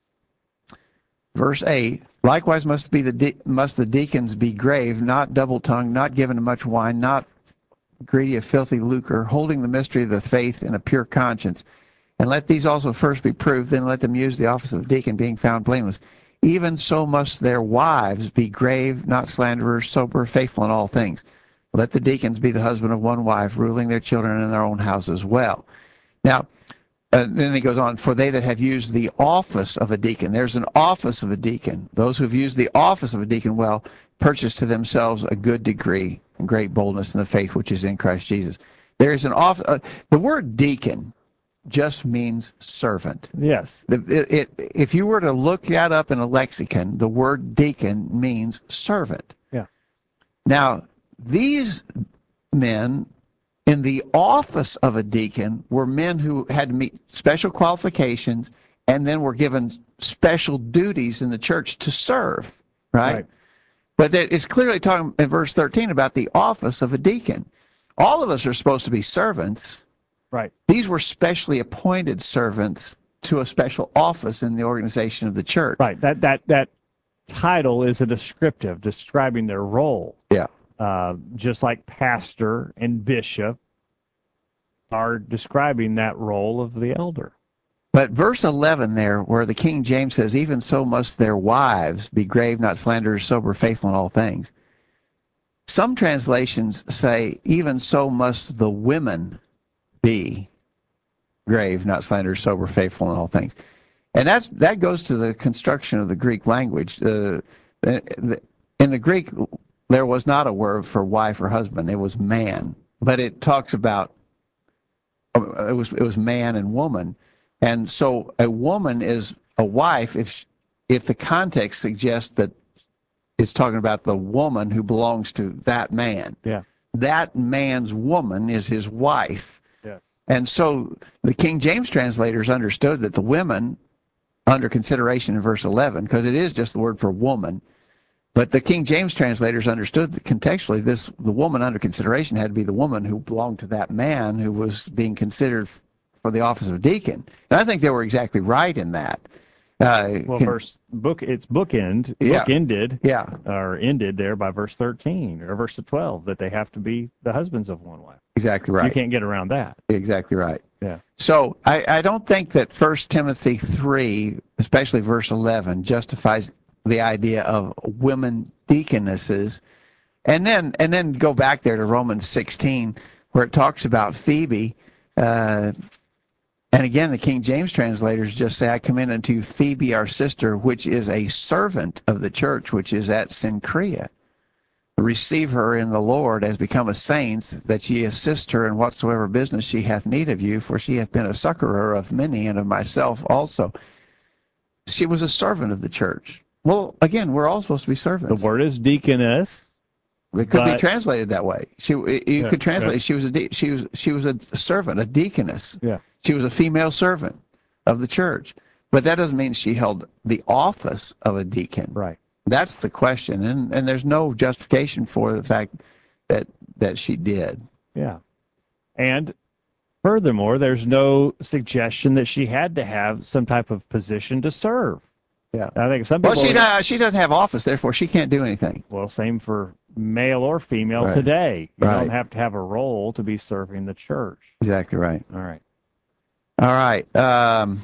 verse eight, likewise must be the de- must the deacons be grave, not double-tongued, not given to much wine, not greedy of filthy lucre, holding the mystery of the faith in a pure conscience. And let these also first be proved, then let them use the office of deacon, being found blameless. Even so must their wives be grave, not slanderers, sober, faithful in all things. Let the deacons be the husband of one wife, ruling their children in their own house as well. Now, uh, then he goes on, for they that have used the office of a deacon, there's an office of a deacon. Those who have used the office of a deacon well, purchase to themselves a good degree and great boldness in the faith which is in Christ Jesus. There is an office. Uh, the word deacon just means servant. Yes. It, it, if you were to look that up in a lexicon, the word deacon means servant. Yeah. Now, these men in the office of a deacon were men who had to meet special qualifications and then were given special duties in the church to serve, right? Right. But that it's clearly talking in verse thirteen about the office of a deacon. All of us are supposed to be servants. Right. These were specially appointed servants to a special office in the organization of the church. Right. That that that title is a descriptive, describing their role. Yeah. Uh, just like pastor and bishop are describing that role of the elder. But verse eleven there, where the King James says, even so must their wives be grave, not slanderers, sober, faithful in all things. Some translations say, even so must the women be grave, not slanderers, sober, faithful in all things. And that's that goes to the construction of the Greek language. Uh, in the Greek, there was not a word for wife or husband. It was man. But it talks about, it was, it was man and woman. And so a woman is a wife if if the context suggests that it's talking about the woman who belongs to that man. Yeah. That man's woman is his wife. Yeah. And so the King James translators understood that the women under consideration in verse eleven, because it is just the word for woman, but the King James translators understood that contextually this the woman under consideration had to be the woman who belonged to that man who was being considered for the office of deacon. And I think they were exactly right in that. Uh, Well, can- verse book it's bookend, Yeah. book ended, yeah, or ended there by verse thirteen or verse twelve that they have to be the husbands of one wife. exactly You right. can't get around that. Exactly right. Yeah. So I, I don't think that First Timothy three, especially verse eleven, justifies the idea of women deaconesses. And then and then go back there to Romans sixteen, where it talks about Phoebe. Uh, and again, the King James translators just say, I commend unto you Phoebe, our sister, which is a servant of the church, which is at Cenchrea. Receive her in the Lord as become a saint, that ye assist her in whatsoever business she hath need of you, for she hath been a succorer of many and of myself also. She was a servant of the church. Well, again, we're all supposed to be servants. The word is deaconess. It could be but- translated that way. She, you Yeah, could translate. yeah. She was a de- she was she was a servant, a deaconess. Yeah. She was a female servant of the church, but that doesn't mean she held the office of a deacon. Right. That's the question, and and there's no justification for the fact that that she did. Yeah. And furthermore, there's no suggestion that she had to have some type of position to serve. Yeah. I think some Well, people. she not, she doesn't have office, therefore she can't do anything. Well, same for male or female Right. today. You Right. don't have to have a role to be serving the church. Exactly right. All right. All right. Um,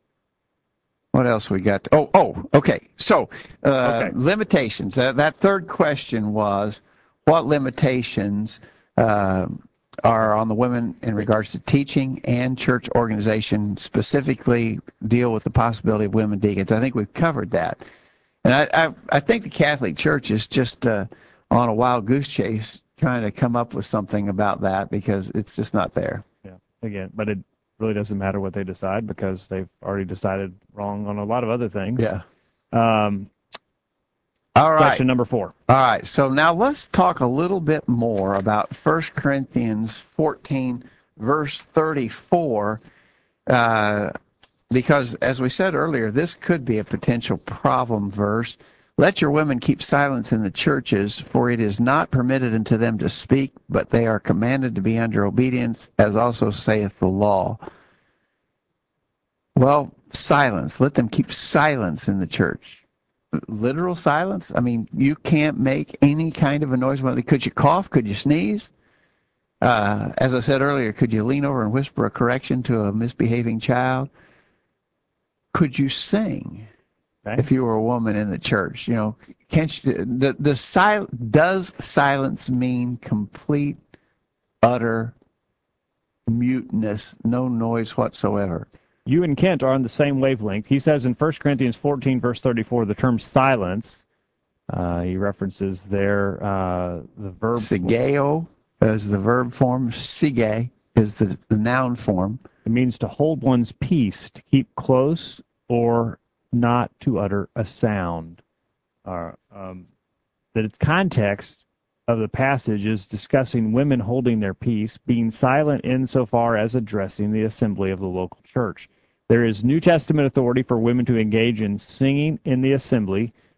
what else we got? Oh, oh, okay. So, uh, Okay. limitations. That, that third question was, what limitations uh, are on the women in regards to teaching and church organization, specifically deal with the possibility of women deacons? I think we've covered that. And I, I, I think the Catholic Church is just uh, on a wild goose chase trying to come up with something about that because it's just not there. Yeah. Again, but it really doesn't matter what they decide because they've already decided wrong on a lot of other things. Yeah. Um, All right. question number four. All right, so now let's talk a little bit more about First Corinthians fourteen, verse thirty-four, uh, because as we said earlier, this could be a potential problem verse. Let your women keep silence in the churches, for it is not permitted unto them to speak, but they are commanded to be under obedience, as also saith the law. Well, silence. Let them keep silence in the church. Literal silence? I mean, you can't make any kind of a noise. Could you cough? Could you sneeze? Uh, as I said earlier, could you lean over and whisper a correction to a misbehaving child? Could you sing Okay. if you were a woman in the church? You know, can't you, the, the sil- does silence mean complete, utter muteness, no noise whatsoever? You and Kent are on the same wavelength. He says in First Corinthians fourteen, verse thirty-four, the term silence, uh, he references there uh, the verb. Sigeo is the verb form. Sige is the, the noun form. It means to hold one's peace, to keep close, or not to utter a sound. Uh, um, the context of the passage is discussing women holding their peace, being silent insofar as addressing the assembly of the local church. There is New Testament authority for women to engage in singing in the assembly,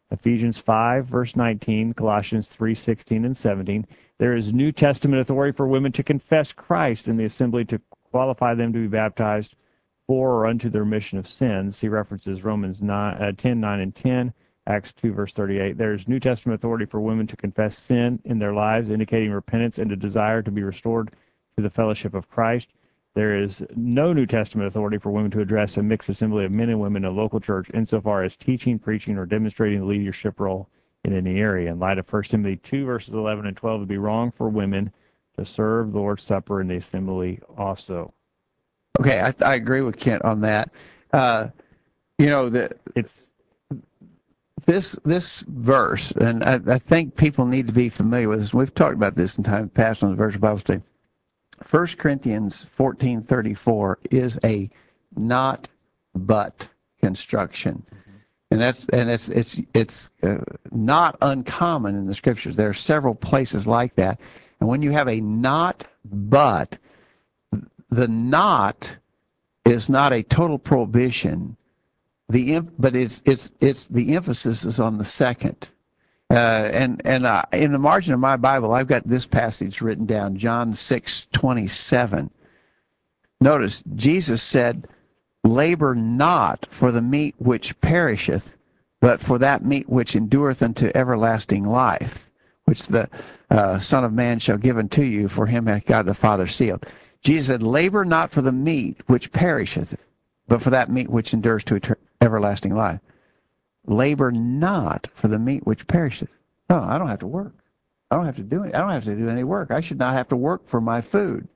Ephesians five, verse nineteen, Colossians three, sixteen and seventeen. There is New Testament authority for women to confess Christ in the assembly to qualify them to be baptized for or unto the remission of sins. He references Romans nine, uh, ten, nine and ten, Acts two, verse thirty-eight. There is New Testament authority for women to confess sin in their lives, indicating repentance and a desire to be restored to the fellowship of Christ. There is no New Testament authority for women to address a mixed assembly of men and women in a local church insofar as teaching, preaching, or demonstrating the leadership role in any area. In light of First Timothy two, verses eleven and twelve, it would be wrong for women to serve the Lord's Supper in the assembly also. Okay, I, I agree with Kent on that. Uh, you know, the, It's this this verse, and I, I think people need to be familiar with this. We've talked about this in time past on the Virtual Bible Study. First Corinthians fourteen thirty-four is a not but construction, mm-hmm. and that's and it's it's it's uh, not uncommon in the scriptures. There are several places like that, and when you have a not but, the not is not a total prohibition. The but it's it's it's the emphasis is on the second. Uh, and and uh, in the margin of my Bible, I've got this passage written down, John six twenty-seven. Notice, Jesus said, labor not for the meat which perisheth, but for that meat which endureth unto everlasting life, which the uh, Son of Man shall give unto you, for him hath God the Father sealed. Jesus said, labor not for the meat which perisheth, but for that meat which endures to etern- everlasting life. Labor not for the meat which perisheth. No, I don't have to work. I don't have to do any, I don't have to do any work. I should not have to work for my food.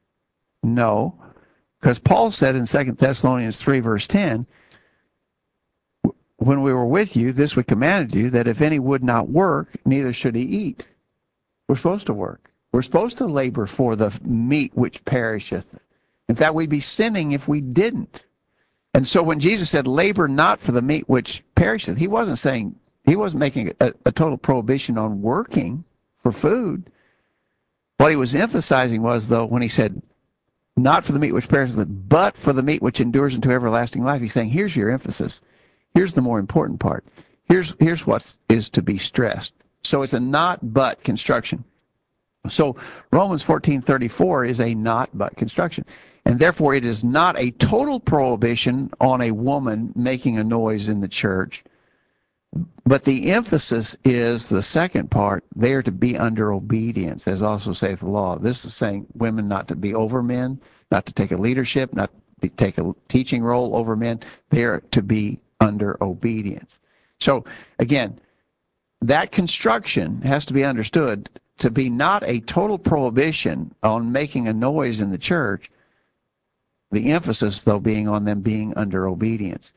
No, because Paul said in Second Thessalonians three, verse ten, when we were with you, this we commanded you, that if any would not work, neither should he eat. We're supposed to work. We're supposed to labor for the meat which perisheth. In fact, we'd be sinning if we didn't. And so when Jesus said, labor not for the meat which perisheth, he wasn't saying, he wasn't making a, a total prohibition on working for food. What he was emphasizing was, though, when he said, not for the meat which perisheth, but for the meat which endures into everlasting life, he's saying, here's your emphasis. Here's the more important part. Here's, here's what is to be stressed. So it's a not but construction. So Romans fourteen thirty-four is a not but construction. And therefore, it is not a total prohibition on a woman making a noise in the church. But the emphasis is the second part. They are to be under obedience, as also saith the law. This is saying women not to be over men, not to take a leadership, not to take a teaching role over men. They are to be under obedience. So, again, that construction has to be understood to be not a total prohibition on making a noise in the church, the emphasis, though, being on them being under obedience.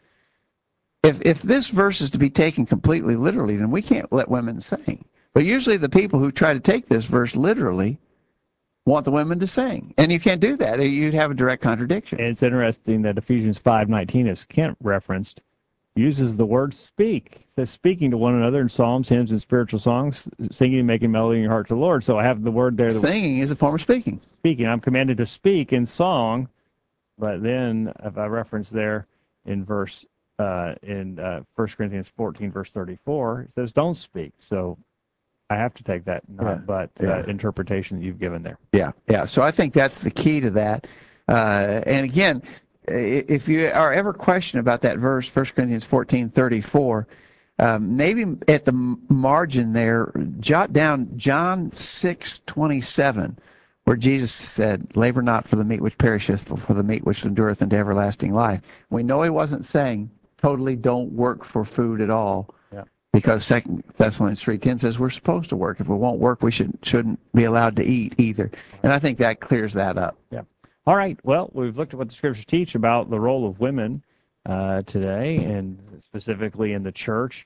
If if this verse is to be taken completely literally, then we can't let women sing. But usually the people who try to take this verse literally want the women to sing. And you can't do that. You'd have a direct contradiction. And it's interesting that Ephesians five nineteen, as Kent referenced, uses the word speak. It says speaking to one another in psalms, hymns, and spiritual songs, singing and making melody in your heart to the Lord. So I have the word there. The Singing is a form of speaking. Speaking. I'm commanded to speak in song. But then, if I reference there in verse uh, in uh, First Corinthians fourteen, verse thirty-four, it says, "Don't speak." So I have to take that not yeah. but yeah. uh, interpretation that you've given there. Yeah, yeah. So I think that's the key to that. Uh, and again, if you are ever questioned about that verse, First Corinthians fourteen thirty-four, um, maybe at the margin there, jot down John six twenty-seven. Where Jesus said, labor not for the meat which perisheth, but for the meat which endureth into everlasting life. We know he wasn't saying totally don't work for food at all, yeah. because Second Thessalonians three ten says we're supposed to work. If we won't work, we should, shouldn't be allowed to eat either. And I think that clears that up. Yeah. All right. Well, we've looked at what the scriptures teach about the role of women uh, today, and specifically in the church.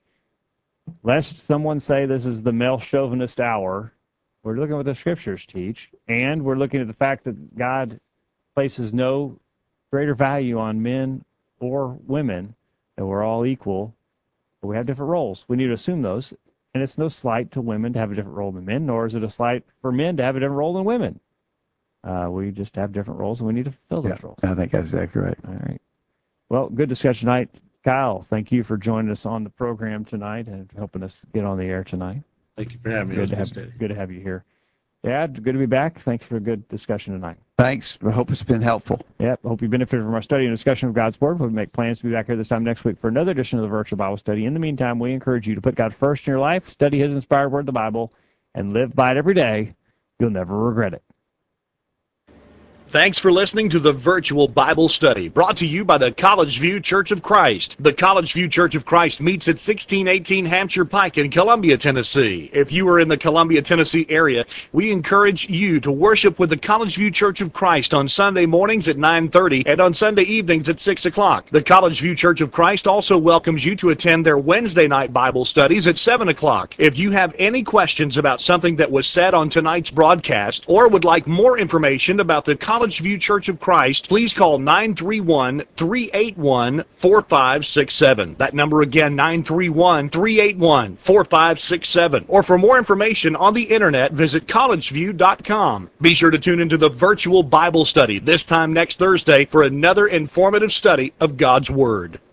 Lest someone say this is the male chauvinist hour, we're looking at what the scriptures teach, and we're looking at the fact that God places no greater value on men or women, that we're all equal, but we have different roles. We need to assume those, and it's no slight to women to have a different role than men, nor is it a slight for men to have a different role than women. Uh, we just have different roles, and we need to fulfill those Yeah, roles. I think that's exactly right. All right. Well, good discussion tonight. Kyle, thank you for joining us on the program tonight and helping us get on the air tonight. Thank you for having me. Good to have, good to have you here. Dad, good to be back. Thanks for a good discussion tonight. Thanks. I hope it's been helpful. Yep. I hope you benefited from our study and discussion of God's Word. We'll make plans to be back here this time next week for another edition of the Virtual Bible Study. In the meantime, we encourage you to put God first in your life, study His inspired Word, the Bible, and live by it every day. You'll never regret it. Thanks for listening to the Virtual Bible Study, brought to you by the College View Church of Christ. The College View Church of Christ meets at sixteen eighteen Hampshire Pike in Columbia, Tennessee. If you are in the Columbia, Tennessee area, we encourage you to worship with the College View Church of Christ on Sunday mornings at nine thirty and on Sunday evenings at six o'clock. The College View Church of Christ also welcomes you to attend their Wednesday night Bible studies at seven o'clock. If you have any questions about something that was said on tonight's broadcast or would like more information about the College College View Church of Christ, please call nine three one, three eight one, four five six seven. That number again, nine three one, three eight one, four five six seven. Or for more information on the internet, visit college view dot com. Be sure to tune into the Virtual Bible Study this time next Thursday for another informative study of God's Word.